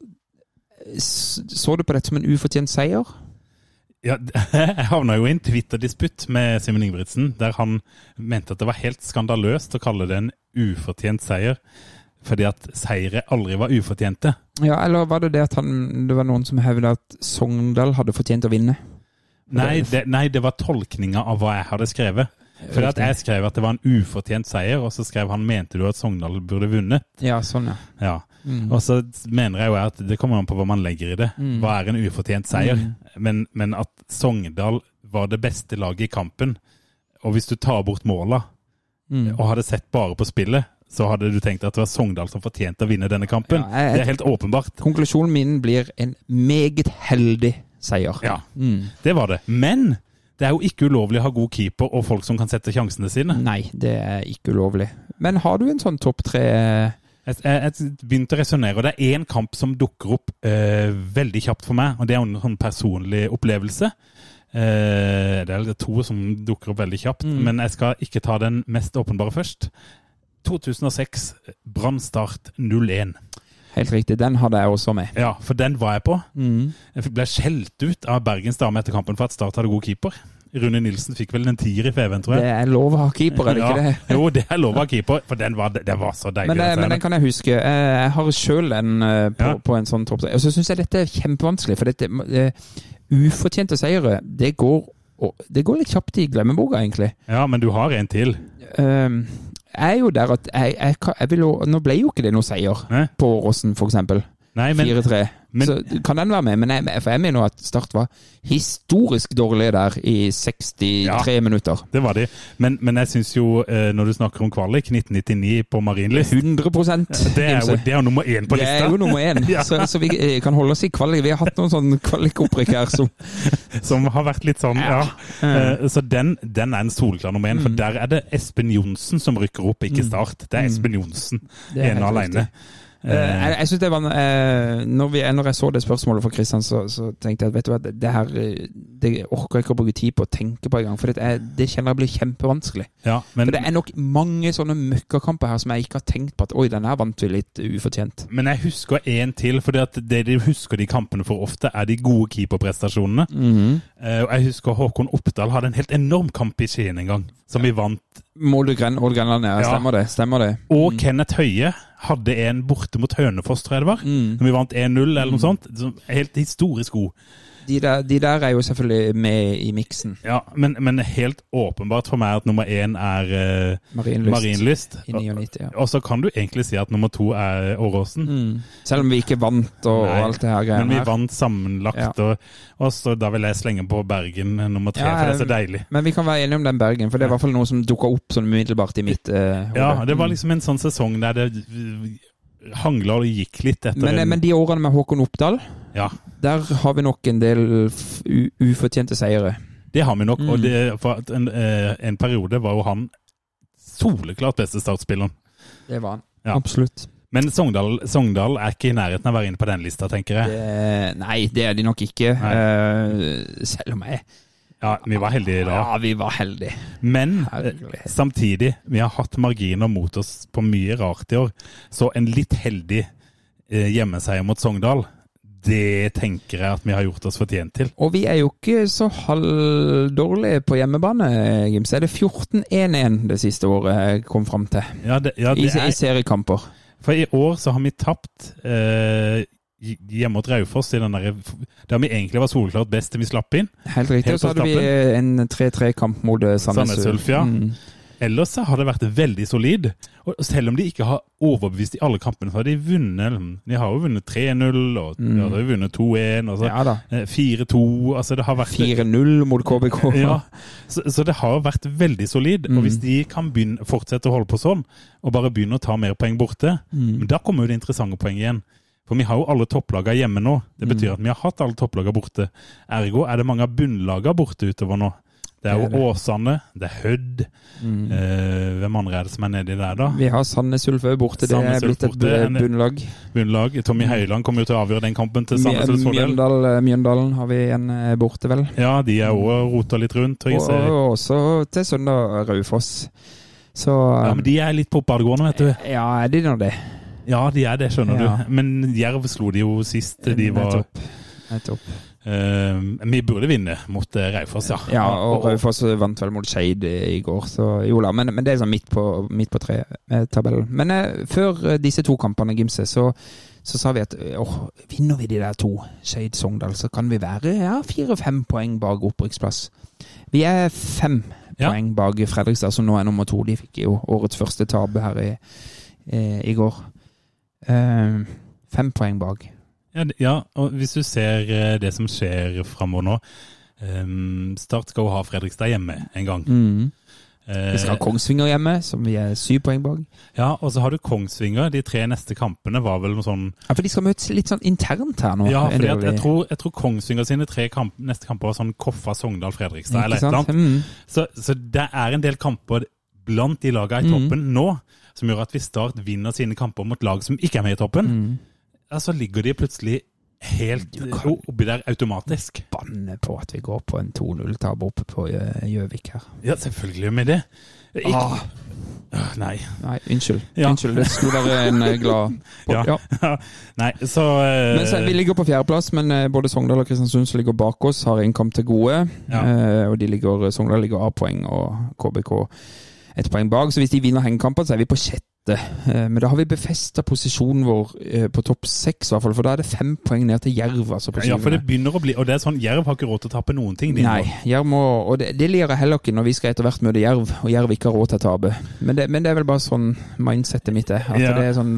så du på dette som en ufortjent seier? Ja, jeg havna jo i en Twitter-disputt med Simen Ingebrigtsen, der han mente at det var helt skandaløst å kalle det en ufortjent seier. fordi at seire aldri var ufortjente. Ja, eller var det det at han, det var noen som hevde at Sogndal hadde fortjent å vinne? Nei det, nei, det var tolkninga av hva jeg hadde skrevet. For at jeg skrev at det var en ufortjent seier, og så skrev han, mente du at Sogndal burde vunnet? Ja, sånn ja. Ja. Mm. Og så mener jeg jo at det kommer an på hva man legger i det. Mm. Hva er en ufortjent seier? Mm. Men, men at Sogndal var det beste laget i kampen, og hvis du tar bort måla, mm. og hadde sett bare på spillet, så hadde du tenkt at det var Sogndal som fortjente å vinne denne kampen. Ja, jeg, det er helt åpenbart. Konklusjonen min blir en meget heldig seier. Ja, mm. det var det. Men det er jo ikke ulovlig å ha god keeper og folk som kan sette sjansene sine. Nei, det er ikke ulovlig. Men har du en sånn topp tre... Jeg, jeg, jeg begynte å resonere, og det er en kamp som dukker opp eh, veldig kjapt for meg, og det er en sånn personlig opplevelse. Eh, det er to som dukker opp veldig kjapt, mm. men jeg skal ikke ta den mest åpenbare først. to tusen og seks, Brann Start null en. Helt riktig, den hadde jeg også med. Ja, for den var jeg på. Mm. Jeg ble skjelt ut av Bergens Dame etter kampen for at Start hadde god keeper. Rune Nilsen fikk vel en tier i Feven, tror jeg. Det er lov å ha keeper, er det ja, ikke det? Jo, det er lov å ha keeper, for den var, det var så deilig. Men, det, men den kan jeg huske. Jeg har selv en på, ja. på en sånn topp. Og så synes jeg dette er kjempevanskelig, for dette uh, ufortjente seire, det går, det går litt kjapt i glemmeboka, egentlig. Ja, men du har en til. Um, jeg er jo der at jeg, jeg, jeg vil jo, nå ble jo ikke det noe seier Nei. På Åråsen, for eksempel. Nei, men... fire tre. Så kan den være med, men jeg, for jeg mener at Start var historisk dårlig der i sekstitre ja, minutter. Det var det. Men, men jeg synes jo, når du snakker om kvalik, nitten nittini på Marienlyst hundre prosent. Det er jo, det er jo nummer én på lista. Det er jo nummer én, ja. så, så vi kan holde oss i kvalik. Vi har hatt noen sånne kvalikopprykk her som... som har vært litt sånn, ja. ja. Så den, den er en solklar nummer én, for mm. der er det Espen Jonsen som rykker opp, ikke Start. Det er Espen Jonsen, ene og alene. Uh, jeg, jeg synes det var uh, når, vi, når jeg så det spørsmålet fra Kristian, så, så tenkte jeg at vet du hva, det, det her det orker jeg ikke å bruke tid på å tenke på en gang, for det, er, det kjenner jeg blir kjempevanskelig. Ja, men, for det er nok mange sånne møkkakamper her som jeg ikke har tenkt på at oi, den her vant vi litt ufortjent. Men jeg husker en til, for det, det de husker de kampene for ofte er de gode keeperprestasjonene. Mm-hmm. uh, og jeg husker Håkon Oppdal hadde en helt enorm kamp i Skien en gang, som vi vant. Molde Grenland, ja, stemmer det, stemmer det. Og mm. Kenneth Høie hadde en borte mot Hønefoss, tror jeg det var, mm. når vi vant en null eller noe mm. sånt. Helt historisk god. De der, de der er jo selvfølgelig med i miksen. Ja, men, men helt åpenbart for meg at nummer én er uh, Marienlyst. Marienlyst. I niognitti, ja. Og så kan du egentlig si at nummer to er Åråsen. Mm. Selv om vi ikke vant og, og alt det her greiene her. Men vi vant sammenlagt, ja. og, og så da vil jeg slenge på Bergen nummer tre, ja, for det er så deilig. Men vi kan være enige om den Bergen, for det er i hvert fall noe som dukker opp sånn umiddelbart i mitt uh, ja, det var liksom en sånn sesong der det hangla og gikk litt etter men, en... men de årene med Håkon Oppdal, ja. der har vi nok en del ufortjente seire. Det har vi nok, mm. og det, for en, en periode var jo han soleklart beste startspilleren. Det var han, ja. Absolutt. Men Sogndal, Sogndal er ikke i nærheten av å være inne på den lista, tenker jeg. Det, nei, det er de nok ikke, uh, selv om jeg... Ja, vi var heldige da. Ja, vi var heldige. Men samtidig, vi har hatt marginer mot oss på mye rart i år, så en litt heldig eh, hjemmeseier mot Sogndal, det tenker jeg at vi har gjort oss fortjent til. Og vi er jo ikke så halvdårlige på hjemmebane, Gims. Er det fjorten én-én det siste året jeg kom frem til? Ja, det, ja, det I, er... I seriekamper. For i år så har vi tapt... Eh, hjemme mot Raufoss i den der, der vi egentlig var soleklart best til vi slapp inn. Helt riktig, og så hadde vi en tre-tre-kamp mot Sandnes Ulf. Ja. Mm. Ellers så har det vært veldig solid, og selv om de ikke har overbevist i alle kampene, så har de vunnet, de har jo vunnet tre null, og mm. de har jo vunnet to én, og så ja, fire to, altså det har vært... fire null mot K B K. Ja, så, så det har vært veldig solid, mm. og hvis de kan begynne, fortsette å holde på sånn, og bare begynne å ta mer poeng borte, mm. da kommer jo det interessante poeng igjen. For vi har jo alle topplaga hjemme nå. Det betyr at vi har hatt alle topplaga borte. Ergo er det mange av bunnlaga borte utover nå. Det er jo det er det. Åsane, det er Hødd. Mm. Eh, hvem andre er det som er nedi der da? Vi har Sandnes Ulf borte, det Sandnes er blitt et borte, bunnlag. Bunnlag. Tommy Høiland kommer jo til å avgjøre den kampen til Sandnes Ulfs fordel. Mjøndal, Mjøndalen har vi en borte vel. Ja, de er også rota litt rundt. Og, og også til søndag Raufoss. Så, ja, men de er litt på oppadgående, vet du. Ja, er de nå det? Ja, de er det, skjønner ja. du. Men Jerv slo de jo sist. De var... Nettopp. Nettopp. Uh, vi burde vinne mot uh, Raufoss, ja. Ja, og Raufoss vant vel mot Skeid i går, så jo da, men, men det er sånn midt på, midt på tre med tabellen. Men uh, før uh, disse to kampene, Gimse, så, så sa vi at åh, vinner vi de der to, Skeid-Sogndal, så kan vi være ja, fire-fem poeng bak opprykksplass. Vi er fem ja. poeng bak Fredrikstad, som nå er nummer to. De fikk jo årets første tab her i, i, i går. Uh, fem poeng bak. Ja, ja, og hvis du ser det som skjer fremover nå, um, Start skal jo ha Fredrikstad hjemme en gang. Mm. Vi skal ha Kongsvinger hjemme, som vi er syv poeng bak. Ja, og så har du Kongsvinger. De tre neste kampene var vel noe sånn... Ja, for de skal møtes litt sånn internt her nå. Ja, for jeg, jeg, tror, jeg tror Kongsvinger sine tre kamp, neste kamper var sånn Koffa, Sogndal, Fredrikstad, eller et eller annet. Mm. Så, så det er en del kamper blant de lagene i toppen mm. nå, som gjør at vi Start vinner sine kamper mot lag som ikke er med i toppen. Mm. Så ligger de plutselig helt oppi der automatisk. Banne på at vi går på en to null-tab oppe på Gjøvik her. Ja, selvfølgelig med det. Ikke... Ah. Nei. Nei, unnskyld. Ja. Unnskyld, det skulle være en glad på. Ja. Ja. Nei, så... Uh... Men så, vi ligger på fjerdeplass, men både Sogndal og Kristiansund som ligger bak oss har en kamp til gode. Ja. Uh, og de ligger, Sogndal ligger A-poeng og K B K et poeng bak. Så hvis de vinner hengekampen, så er vi på sjette. Men da har vi befestet posisjonen vår på topp seks, i hvert fall, for da er det fem poeng ned til Jerv. Altså på ja, for det begynner å bli, og det er sånn, Jerv har ikke råd til å tappe noen ting. Nei, Jerv må, og det, det lirer heller ikke når vi skal etter hvert møte Jerv, og Jerv ikke har råd til å tape. Men det, men det er vel bare sånn mindsetet mitt er, at ja. det er sånn,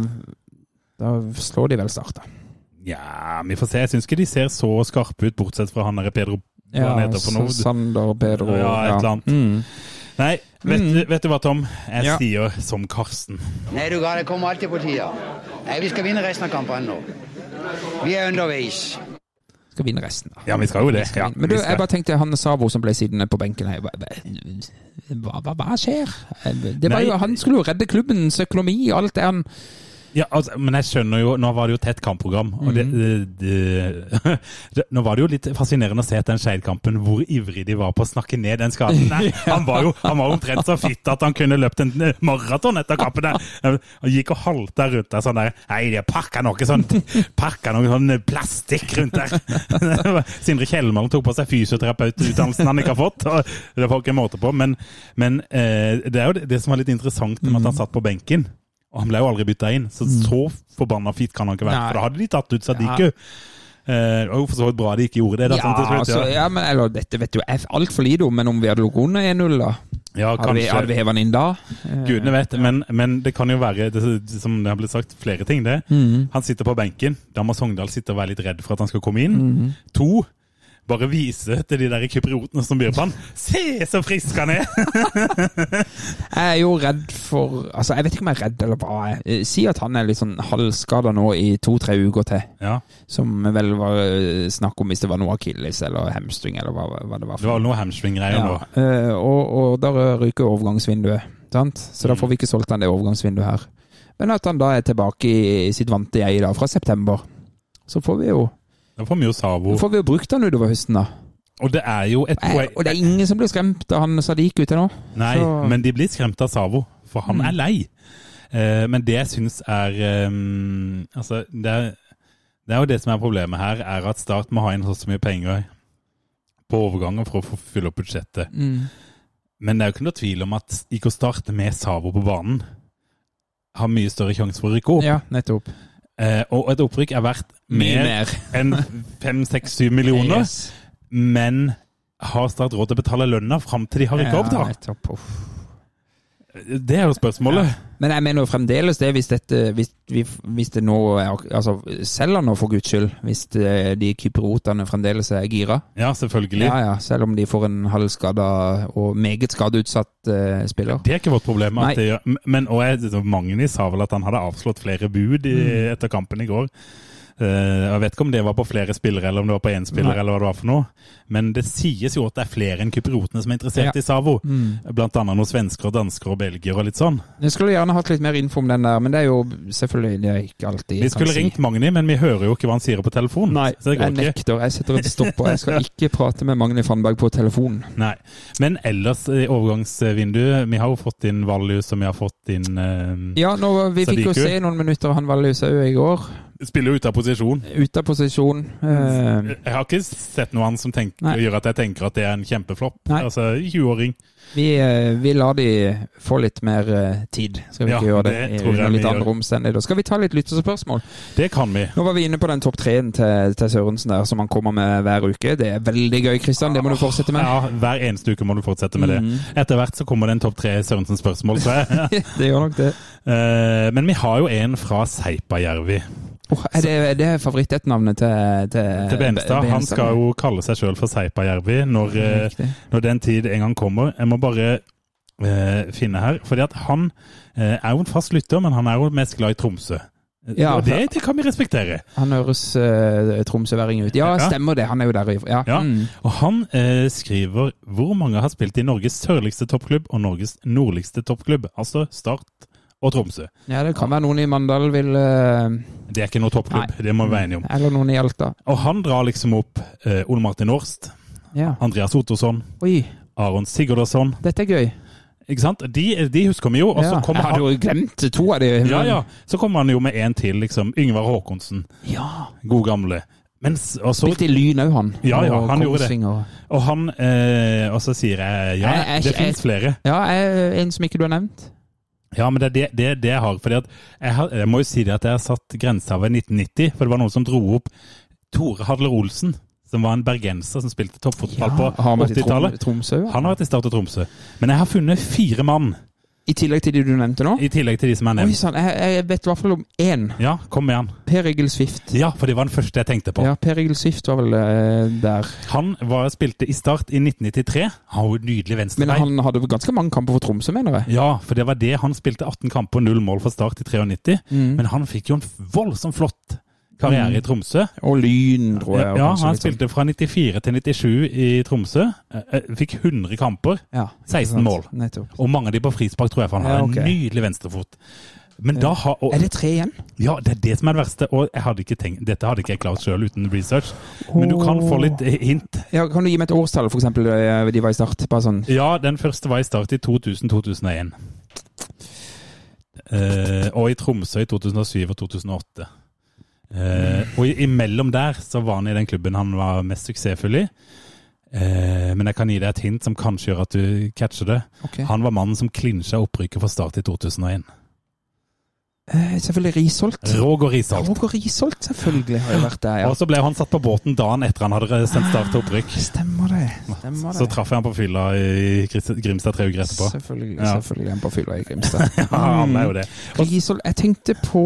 da slår de vel Start da. Ja, vi får se. Jeg synes ikke de ser så skarpe ut, bortsett fra han der Pedro. Ja, Sander, Pedro. Ja, et eller annet. Ja. Mm. Nei, vet, mm. vet du hva, Tom? Jeg ja. sier som Karsten. Nei, du ga det kommer alltid på tida. Nei, vi skal vinne resten av kampen nå. Vi er underveis. Skal vinne resten da. Ja, vi skal jo det. Ja, men du, jeg bare tenkte han Savo som ble sittende på benken her. Hva, hva, hva skjer? Det var jo, han skulle jo redde klubbens økonomi og alt det han... Ja, altså, men jeg skjønner jo, nå var det jo tett kampprogram, og det, det, det, det, nå var det jo litt fascinerende å se den Skeid-kampen, hvor ivrig de var på å snakke ned den skaden. Nei, han var jo han var omtrent så fitt at han kunne løpt en maraton etter kampen der. Han gikk og halta rundt der sånn der, nei, det pakket noe sånn, pakket noe sånn plastikk rundt der. Sindre Kjellmann tok på seg fysioterapeututdannelsen han ikke har fått, og det var ikke en måte på, men, men eh, det er jo det, det som var litt interessant med at han satt på benken. Og han ble jo aldri byttet inn, så så forbanna fitt kan han ikke være. Nei. For da hadde de tatt ut Sadiku. Ja. Eh, og for så vidt bra de ikke gjorde det. Da, ja, sånn slutt, altså, ja. ja, men eller, dette vet jo jeg alt for lite om, men om vi hadde lukket under en null da? Ja, hadde, vi, hadde vi hevet den inn da? Gudene vet, ja. men, men det kan jo være, det, som det har blitt sagt, flere ting det. Mm. Han sitter på benken, da må Sogndal sitte og være litt redd for at han skal komme inn. Mm. To, bare vise til de der kypriotene som byr på han. Se så frisk han er! Jeg er jo redd for... Altså, jeg vet ikke om jeg er redd eller hva. Jeg sier at han er litt sånn halvskadet nå i to-tre uker til. Ja. Som vel var snakk om hvis det var noe Achilles eller hamstring eller hva, hva det var. For. Det var noe hamstring-greier ja. nå. Uh, og, og der ryker overgangsvinduet. Sant? Så da får vi ikke solgt han det overgangsvinduet her. Men at han da er tilbake i sitt vante jeg da, fra september. Så får vi jo... Da får vi jo Savo. Da får vi jo brukt han utover høsten da. Og det er jo et poeng... Og det er ute som blir skremt da han Sadiq ute nå. Nei, så... men de blir skremt av Savo, for han mm. er lei. Eh, men det jeg synes er... Um, altså, det er, det er jo det som er problemet her, er at Start må ha inn så mye penger på overgangen for å fylle opp budsjettet. Mm. Men det er jo ikke noe tvil om at I K Start med Savo på banen har mye større sjanse for å rykke opp. Ja, nettopp. Eh, og et opprykk er verdt mer, mer. enn fem, seks, syv millioner, yes. Men har Start råd til å betale lønna frem til de har rykket opp da? Ja, nettopp. Det er jo spørsmålet. Ja. Men jeg mener jo fremdeles det, hvis, dette, hvis, hvis det nå er, altså selger nå for Guds skyld, hvis det, de kyperotene fremdeles er gira. Ja, selvfølgelig. Ja, ja, selv om de får en halvskadet og meget skadeutsatt uh, spiller. Det er ikke vårt problem. At det, men og jeg, Magnus sa vel at han hadde avslått flere bud i, mm. etter kampen i går. Uh, jeg vet ikke om det var på flere spillere eller om det var på en spiller Nei. Eller hva det var for noe, men det sies jo at det er flere enn kyperotene som er interessert ja. I Savo, mm. blant annet noen svensker, dansker og belgier og litt sånn. Jeg skulle gjerne hatt litt mer info om den der, men det er jo selvfølgelig det er ikke alltid vi skulle ringt si. Magni, men vi hører jo ikke hva han sier på telefon. Nei, jeg nekter, jeg setter et stopp på, jeg skal ikke prate med Magni Fannberg på telefon. Nei, men ellers i overgangsvinduet, vi har jo fått inn Vallius, som vi har fått inn uh, ja, nå, vi fikk jo se noen minutter av han Vallius i går. Spiller ut av posisjon. Ut av posisjon. Uh, jeg har ikke sett noe annet som tenker, gjør at jeg tenker at det er en kjempeflopp. Nei. Altså, tjue-åring. Vi, vi lar de få litt mer tid. Skal vi ja, ikke gjøre det, det i litt andre omstendigheter? Skal vi ta litt lyttespørsmål? Det kan vi. Nå var vi inne på den topp treen til, til Sørensen der, som han kommer med hver uke. Det er veldig gøy, Kristian. Det må du fortsette med. Ja, hver eneste uke må du fortsette med det. Mm. Etter hvert så kommer det en topp tre Sørensen spørsmål, tror jeg. Det gjør nok det. Uh, men vi har jo en fra Seipajärvi. Oh, er det, det er favorittetnavnet til, til, til Benstad? Han skal jo kalle seg selv for Seipajärvi når, når den tid en gang kommer. Jeg må bare eh, finne her, fordi at han eh, er jo en fast lytter, men han er jo mest glad i Tromsø. Ja, og det, det kan vi respektere. Han høres uh, tromsøværing ut. Ja, stemmer det. Han er jo der. Ja. Ja. Mm. Og han eh, skriver hvor mange har spilt i Norges sørligste toppklubb og Norges nordligste toppklubb, altså Start og Tromsø. Ja, det kan være noen i Mandal vil... Uh... Det er ikke noe toppklubb, nei. Det må vi være enige om. Eller noen i Alta. Og han drar liksom opp uh, Ole Martin Årst, ja. Andreas Ottosson, Oi. Aron Sigurdarsson. Dette er gøy. Ikke sant? De, de husker vi jo. Og ja. så kommer jeg hadde jo glemt to av de. Men... Ja, ja. Så kommer han jo med en til, liksom. Yngvar Håkonsen. Ja. God gamle. Mens, og så... Spilte i Lyn også, han. Ja, ja, han gjorde det. Og, og han, eh, og så sier jeg, ja, jeg, jeg, det finnes flere. Ja, jeg, en som ikke du har nevnt. Ja, men det er det, det, det jeg har, fordi at jeg, har, jeg må jo si det at jeg har satt grensa ved nitten nitti, for det var noen som dro opp Tore Hadler Olsen, som var en bergenser som spilte toppfotball ja, på åttitallet. Tromsø, ja. Han har vært i Start og Tromsø. Men jeg har funnet fire mann. I tillegg til de du nevnte nå? I tillegg til de som er nevnt. Oi, sånn, jeg, jeg vet i hvert fall om én. Ja, kom med han. Per Egil Swift. Ja, for det var den første jeg tenkte på. Ja, Per Egil Swift var vel uh, der. Han var, spilte i Start i nitten nittitre. Han var jo nydelig venstrevei. Men han hadde ganske mange kamper for Tromsø, mener jeg. Ja, for det var det. Han spilte atten kamper, null mål for Start i nittitre. Mm. Men han fikk jo en voldsomt flott karriere i Tromsø. Og Lyn, tror jeg. Ja, han spilte fra nittifire til nittisju i Tromsø. Fikk hundre kamper, ja, seksten mål. Nettopp. Og mange av de på frispark, tror jeg, for han har ja, okay. en nydelig venstrefot. Men da har, og, er det tre igjen? Ja, det er det som er det verste. Og jeg hadde ikke tenkt, dette hadde ikke jeg klart selv uten research. Men du kan få litt hint. Ja, kan du gi meg et årstall, for eksempel, de var i Start? Bare sånn. Ja, den første var i Start i to tusen til to tusen og en. Uh, og i Tromsø i to tusen og syv og to tusen og åtte. Uh, og imellom der så var han i den klubben han var mest suksessfull i. Uh, men jeg kan gi deg et hint som kanskje gjør at du catcher det. Okay. Han var mannen som klinsja opprykket for Start i to tusen og en. Uh, selvfølgelig Risholt. Roger Risholt. Roger Risholt, selvfølgelig har jo vært der, ja. Og så ble han satt på båten dagen etter han hadde sendt Start til opprykk. Stemmer det. Stemmer så det. Traff jeg han på fylla i Grimstad tre uker etterpå. Selvfølgelig, ja. selvfølgelig han på fylla i Grimstad. Ja, han er jo det. Og Risholt, jeg tenkte på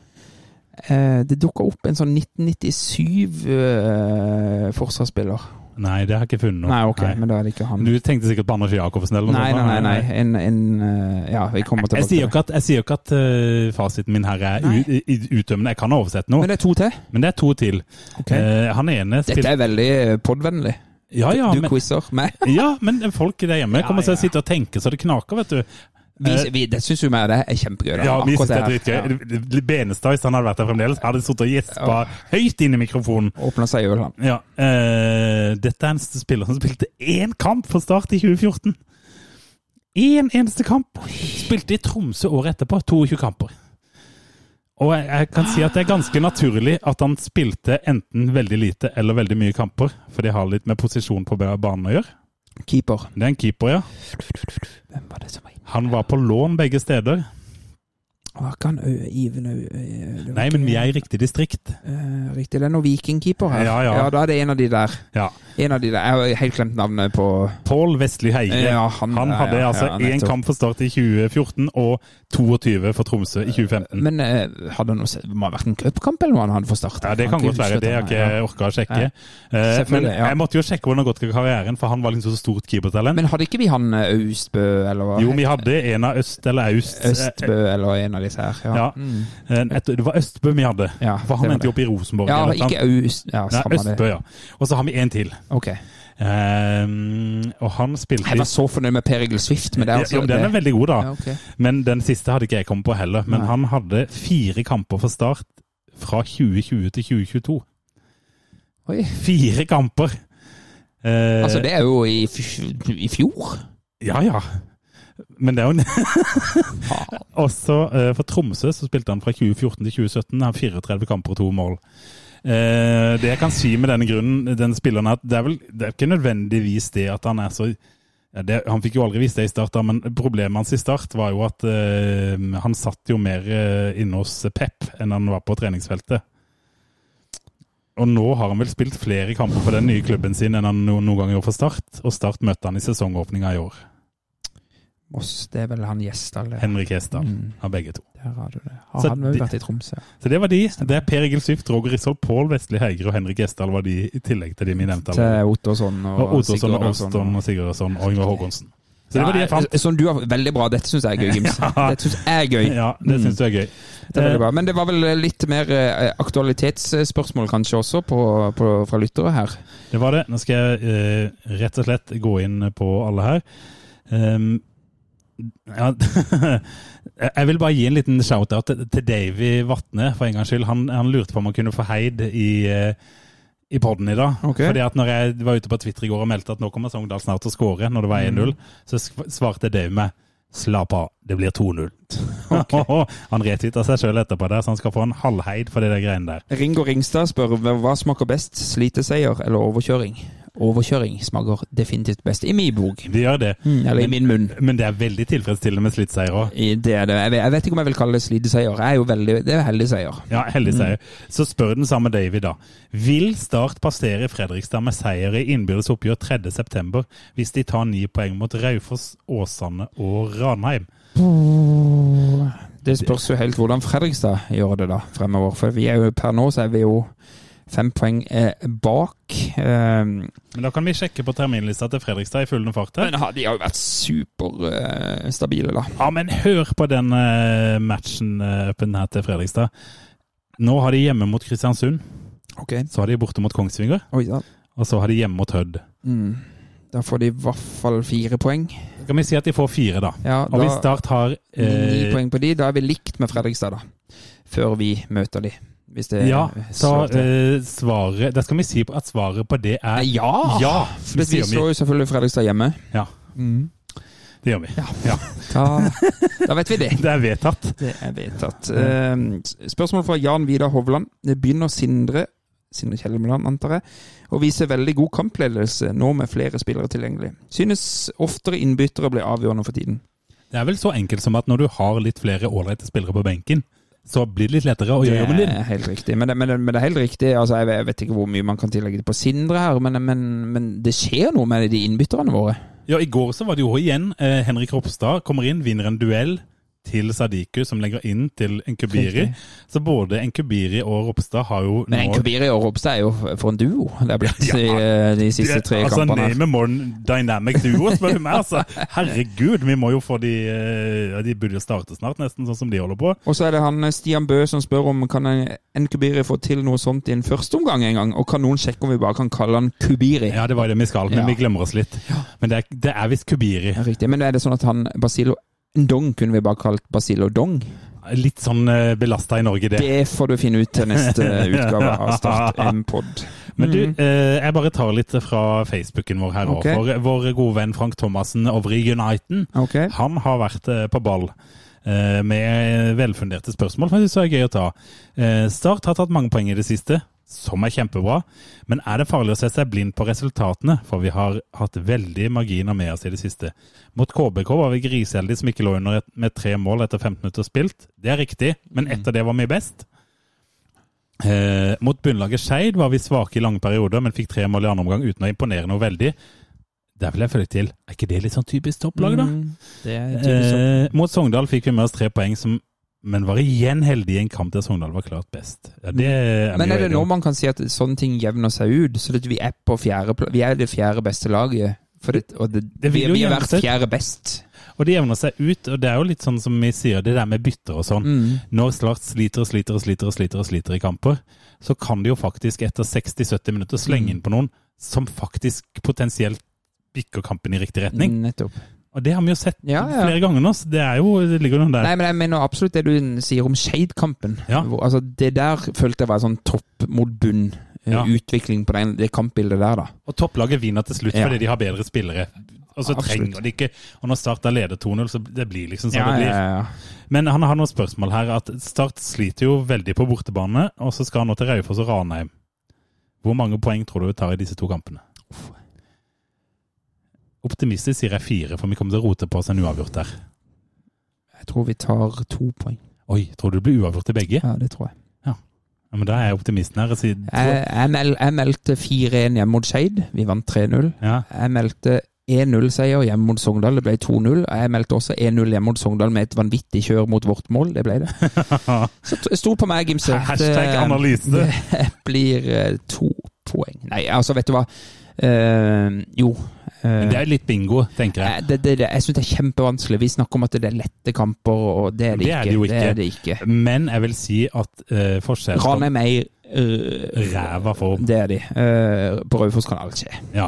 Eh, det dukket opp en sånn nitten nittisju eh, forsvarsspiller. Nei, det har jeg ikke funnet noe. Nei, ok, nei. Men da er det ikke han. Du tenkte sikkert på Anders Jakobsen eller noe nei, sånt? Nei, nei, nei. En, en, ja, vi kommer til jeg, sier at, jeg sier jo ikke at uh, fasiten min her er uttømmende. Jeg kan oversette noe. Men det er to til? Men det er to til. Okay. Uh, han ene spil... Dette er veldig podvennlig. Ja, ja, du men, quizzer meg. Ja, men folk der hjemme ja, kommer til ja. å sitte og tenke så det knaker, vet du. Vi, vi, det synes jo meg det er kjempegøy. Da. Ja, vi synes det er dritgøy. Ja. Benestad, hvis han hadde vært der fremdeles, hadde suttet og gjespa ja. høyt inn i mikrofonen. Åpnet seg jo, han. Ja. Uh, dette er en spiller som spilte én kamp for Start i tjue fjorten. Én eneste kamp. Spilte i Tromsø året etterpå, tjueto kamper. Og jeg, jeg kan si at det er ganske naturlig at han spilte enten veldig lite eller veldig mye kamper, for det har litt med posisjon på banen å gjøre. Keeper. Det er en keeper, ja. Hvem var det som var inne? Han var på lån begge steder. Hva kan Iven Nei, men vi er i riktig distrikt. Uh, riktig, det er noen vikingkeeper her. Ja, ja. Ja, da er det en av de der. Ja. En av de der. Jeg har helt glemt navnet på... Pål Vestly Heie. Ja, han, han hadde ja, altså én ja, kamp for Start i tjue fjorten og toogtyve for Tromsø i tjue femten. Men uh, hadde det noe, må ha vært en cupkamp eller noe han hadde for Start? Ja, det kan godt være. Det har ikke jeg orket å sjekke. Uh, men ja. jeg måtte jo sjekke hvordan det har gått karrieren, for han var liksom så stort keepertalent. Men hadde ikke vi han Austbø, eller hva? Jo, vi hadde en av Øst eller Aust. Østbø, eller en av disse her. Ja. ja. Mm. Et, det var Østbø vi hadde, ja, for han endte jo opp i Rosenborg. Ja, ikke Øst. Ja, Nei, Østbø, ja. Og så har vi en til. Ok. Um, og han spilte... Jeg var så fornøyd med Per Egil Swift, men det er altså... Ja, den er veldig god da. Ja, okay. Men den siste hadde ikke jeg kommet på heller. Men Nei. Han hadde fire kamper for Start fra tjue tjue til tjue tjueto. Oi. Fire kamper. Uh, altså, det er jo i, i fjor. Ja, ja. Men det er jo også uh, for Tromsø så spilte han fra tjue fjorten til tjue sytten, han har fireogtredve kamper og to mål. Uh, det jeg kan si med denne grunnen, den spilleren, at det er vel det er ikke nødvendigvis det at han er så ja, det, han fikk jo aldri vist det i start, men problemet hans i start var jo at uh, han satt jo mer uh, inne hos Pep enn han var på treningsfeltet. Og nå har han vel spilt flere kamper for den nye klubben sin enn han noen, noen gang gjorde for Start, og Start møtte han i sesongåpninga i år. Moss, det er vel han Gjesdal. Henrik Gjesdal, mm. av begge to. Der har du det. Har han vel vært i Tromsø? Så det var de. Det er Per Egil Swift, Roger Rishold, Pål Vestli Heiger og Henrik Gjesdal var de i tillegg til de vi nevnte. Til Ottoson og, og Ottoson og Auston og Sigurdsson og Yngve Håkonsen. Så det var de jeg fant. Som du har veldig bra. Dette synes jeg er gøy, Gims. Ja. Dette synes jeg er gøy. Ja, det synes du er gøy. Det er veldig bra. Men det var vel litt mer aktualitetsspørsmål kanskje også på, på, fra lyttere her. Det var det. Nå skal jeg eh, rett og slett gå inn på alle her. Um, ja, jeg vil bare gi en liten shout-out til, til Davy Vatne for en gangs skyld. Han, han lurte på om han kunne få heid i... Eh, i podden i dag. Okay. Fordi at når jeg var ute på Twitter i går og meldte at nå kommer Sogndal snart til å skåre når det var en null, mm. så svarte Dave med slapp av, det blir to null. Okay. Han retvitter seg selv etterpå der, så han skal få en halvheid for det der greiene der. Ringo Ringstad spør, hva smaker best? Sliteseier eller overkjøring? Overkjøring smaker definitivt best i min bok. Det gjør det. Mm, eller men, i min munn. Men det er veldig tilfredsstillende med sliteseier også. Det er det. Jeg vet, jeg vet ikke om jeg vil kalle det sliteseier. Jeg er jo veldig, det er heldig seier. Ja, heldig seier. Mm. Så spør den samme David da. Vil Start passere Fredrikstad med seier i innbyrdes oppgjør tredje september hvis de tar ni poeng mot Raufoss, Åsane og Ranheim? Det spørs jo helt hvordan Fredrikstad gjør det da fremover. For vi er jo per nå så er vi jo fem poeng eh, bak. Um, men da kan vi sjekke på terminlista til Fredrikstad i fullende fart her. Men de har jo vært superstabile uh, da. Ja, men hør på den uh, matchen-upen uh, her til Fredrikstad. Nå har de hjemme mot Kristiansund. Okay. Så har de borte mot Kongsvinger. Oi, ja. Og så har de hjemme mot Hødd. Mm. Da får de i hvert fall fire poeng. Kan vi si at de får fire da? Ja, og da, hvis Start har... Eh, ni poeng på de, da er vi likt med Fredrikstad da. Før vi møter de. Hvis det ja, så uh, svaret, da skal vi si at svaret på det er ja, ja for det vi så jo selvfølgelig Fredrikstad hjemme. Ja, mm. det gjør vi. Ja. Ja. Da, da vet vi det. Det er vedtatt. Det er vedtatt. Uh, spørsmål fra Jan Vidar Hovland. Det begynner Sindre, Sindre Kjelmeland antar jeg, å vise veldig god kampledelse nå med flere spillere tilgjengelig. Synes oftere innbyttere blir avgjørende for tiden. Det er vel så enkelt som at når du har litt flere ålreite spillere på benken, så blir det litt lettere å gjøre jobben din. Det er helt riktig, men det, men det, men det er helt riktig. Altså, jeg, jeg vet ikke hvor mye man kan tillegge på Sindre her, men, men, men det skjer noe med de innbytterne våre. Ja, i går så var det jo igjen eh, Henrik Ropstad kommer inn, vinner en duell til Sadiku, som legger inn til Nkubiri. Så både Nkubiri og Ropstad har jo... Men Nkubiri og Ropstad er jo for en duo. Det har blitt ja, i de siste tre altså, kampene. Altså, name more dynamic duo, spør du meg. Altså, herregud, vi må jo få de... De burde starte snart, nesten sånn som de holder på. Og så er det han Stian Bø som spør om kan Nkubiri få til noe sånt i en første omgang en gang, og kan noen sjekke om vi bare kan kalle han Kubiri? Ja, det var det vi skal, men ja. Vi glemmer oss litt. Ja. Men det er, det er visst Kubiri. Ja, riktig, men er det sånn at han, Basilo Ndong kunne vi bare kalt Basilo Dong. Litt sånn belastet i Norge det. Det får du finne ut til neste utgave av Start M-pod. Men du, jeg bare tar litt fra Facebooken vår her okay. også. For vår gode venn Frank Thomassen over i Uniten, okay. Han har vært på ball med velfunderte spørsmål, men det er gøy å ta. Start har tatt mange poeng i det siste, som er kjempebra, men er det farlig å se seg blind på resultatene, for vi har hatt veldig marginer med oss i det siste. Mot K B K var vi griseheldige som ikke lå under et, med tre mål etter femten minutter spilt. Det er riktig, men etter det var vi best. Eh, mot bunnlaget Skeid var vi svake i lange perioder, men fikk tre mål i andre omgang uten å imponere noe veldig. Der vil jeg følge til. Er ikke det litt sånn typisk topplag da? Mm, det er typisk eh, mot Sogndal fikk vi med oss tre poeng som men var igjen heldig i en kamp der Sogndal var klart best. Ja, det er men er det nå man kan si at sånne ting jevner seg ut, så at vi er på fjerde, vi er det fjerde beste laget, for det, og det, det vi, vi har vært fjerde best. Og det jevner seg ut, og det er jo litt sånn som vi sier, det der med bytter og sånn. Mm. Når Start sliter og sliter og sliter og sliter og sliter i kamper, så kan de jo faktisk etter seksti til sytti minutter slenge inn på noen som faktisk potensielt bikker kampen i riktig retning. Mm, nettopp. Og det har vi jo sett ja, ja. flere ganger nå, så det er jo, det ligger noen der. Nei, men jeg mener absolutt det du sier om Skeid-kampen. Ja. Altså, det der følte jeg var sånn topp mot bunn ja. utvikling på den, det kampbildet der da. Og topplaget vinner til slutt ja. fordi de har bedre spillere. og så trenger de ikke, og når Start er leder to null, så det blir liksom sånn ja, det blir. Ja, ja. Men han har noen spørsmål her, at Start sliter jo veldig på bortebane, og så skal han nå til Raufoss og Ranheim. Hvor mange poeng tror du vi tar i disse to kampene? Optimistisk sier jeg fire, for vi kommer til å rote på oss en uavgjort der. Jeg tror vi tar to poeng. Oi, tror du det blir uavgjort i begge? Ja, det tror jeg. Ja, ja men da er jeg optimisten her. Jeg, jeg, jeg, mel, jeg meldte fire en hjemme mot Skeid. Vi vant tre null. Ja. Jeg meldte en null-seier hjemme mot Sogndal. Det ble to null. Jeg meldte også en null hjemme mot Sogndal med et vanvittig kjør mot vårt mål. Det ble det. Så stod på meg, Gimse. Hashtag analyse. Det blir to poeng. Nei, altså, vet du hva? Uh, jo. Uh, Men det er litt bingo, tenker jeg. Det, det, det, jeg synes det er kjempevanskelig. Vi snakker om at det er lette kamper, og det er det, det, er det, jo ikke. det er det ikke. Men jeg vil si at uh, forskjellen... Ranheim er uh, ræva form. Det er de. Uh, på Raufoss kan alt skje. Ja,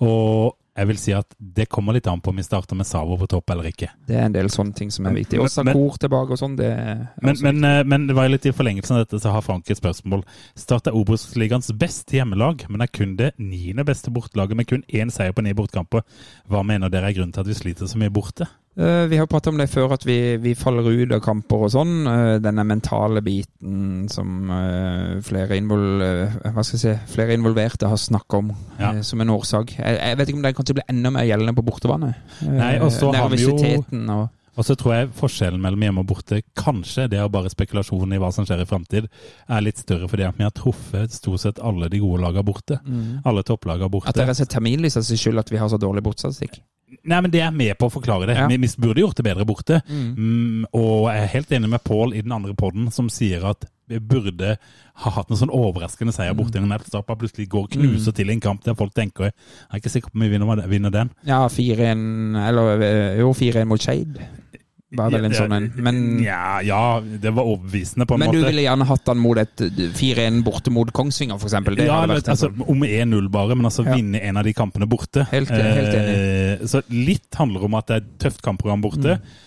og jeg vil si at det kommer litt an på om vi starter med Savo på topp eller ikke. Det er en del sånne ting som er viktig. Og Sakor tilbake og sånn, det er men, men, men det var litt i forlengelsen av dette, så har Frank et spørsmål. Start er Obos-ligaens beste hjemmelag, men er kun det niende beste bortelaget med kun én seier på ni bortkamper. Hva mener dere er grunnen til at vi sliter så mye borte? Uh, vi har pratet om det før, at vi, vi faller ut av kamper og sånn. Uh, denne mentale biten som uh, flere, invol, uh, hva skal jeg si, flere involverte har snakket om ja. uh, som en årsak. Jeg, jeg vet ikke om det kanskje blir enda mer gjeldende på bortebane. Uh, Nei, og så har vi jo... og Og så tror jeg forskjellen mellom hjemme og borte, kanskje det er bare spekulasjon i hva som skjer i fremtid, er litt større fordi at vi har truffet stort sett alle de gode lagene borte. Mm. Alle topplagene borte. At dere har sett terminlista sin skyld at vi har så dårlig bortestatistikk? Nei, men det er med på å forklare det. Ja. Vi, vi burde gjort det bedre borte. Mm. Mm, og jeg er helt enig med Paul i den andre podden som sier at vi burde ha hatt en sånn overraskende seier borte mm. når Start plutselig går og knuser mm. til en kamp der folk tenker, jeg er ikke sikker på om vi vinner, vinner den. Ja, fire en, eller jo, fire en mot Skeid. Bare vel en sånn en, men... Ja, ja, det var overbevisende på en men måte. Men du ville gjerne hatt den mot et fire en borte mot Kongsvinger, for eksempel. Det ja, hadde vært altså, sånn. om en null bare, men altså ja. vinne en av de kampene borte. Helt, helt enig. Eh, så litt handler om at det er et tøft kampprogram borte, mm.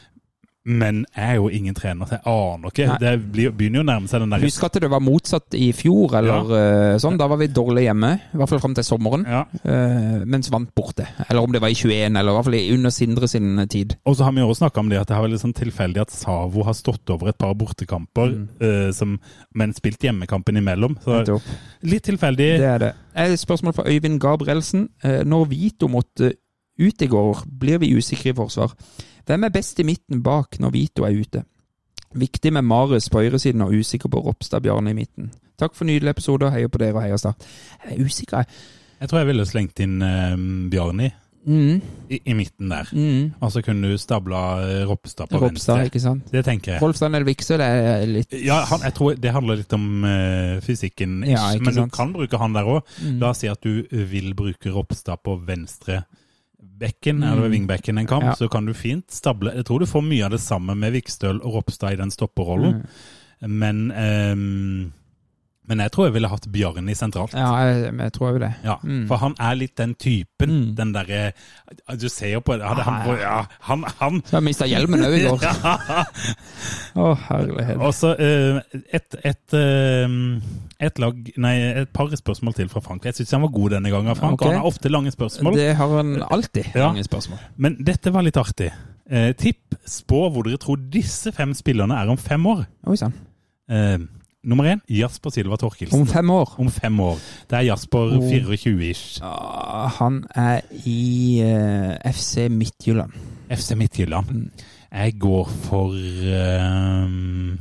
men jeg er jo ingen trener, så jeg aner ikke. Nei. Det blir, begynner jo å nærme seg den der... Husk at det var motsatt i fjor, eller ja. sånn. Da var vi dårlig hjemme, i hvert fall frem til sommeren, ja. uh, mens vant borte. Eller om det var i tjueen, eller i hvert fall under Sindre sin tid. Og så har vi jo også snakket om det, at det har vært sånn tilfeldig at Savo har stått over et par bortekamper, mm. uh, som, men spilt hjemmekampen imellom. Så litt tilfeldig. Det er det. Et spørsmål fra Øyvind Gabrielsen. Uh, når Vito måtte ut i går, blir vi usikre i forsvar. Hvem er best i midten bak når Vito er ute? Viktig med Marius på høyresiden og usikker på Ropstad Bjarne i midten. Takk for nydelige episoder. Heier på dere og heier Start. Jeg er usikker. Jeg tror jeg ville slengt inn uh, Bjarne mm. i, i midten der. Mm. Og så kunne du stabla Ropstad på Ropstad, venstre. Ikke sant? Det tenker jeg. Rolfsdal Nelvikse, det er litt... Ja, han, jeg tror det handler litt om uh, fysikken. Ja, men sant? Du kan bruke han der også. Mm. La oss si at du vil bruke Ropstad på venstre bekken, mm. eller wingbekken en kamp, ja. Så kan du fint stable. Jeg tror du får mye av det samme med Vikstøl og Ropstad i den stopperrollen. Mm. Men, um, men jeg tror jeg ville hatt Bjarne sentralt. Ja, jeg, jeg tror jo det. Ja, mm. for han er litt den typen, mm. den der, du ser jo på det, han, han, ja, han, han. Så jeg mistet hjelmen nå i går. Ja. Å, herlighet. Og så uh, et, et, uh, et lag, nei, et par spørsmål til fra Frank. Jeg synes han var god denne gangen, Frank. Okay. Han har ofte lange spørsmål. Det har han alltid, ja. Lange spørsmål. Men dette var litt artig. Uh, tipp, spå hvor dere tror disse fem spillerne er om fem år. Oi, sann. Uh, Nummer én, Jasper Silva Torkelsen. Om fem år? Om fem år. Det er Jasper oh. fireogtjue-ish. Uh, han er i uh, F C Midtjylland. F C Midtjylland. Mm. Jeg går for... Uh,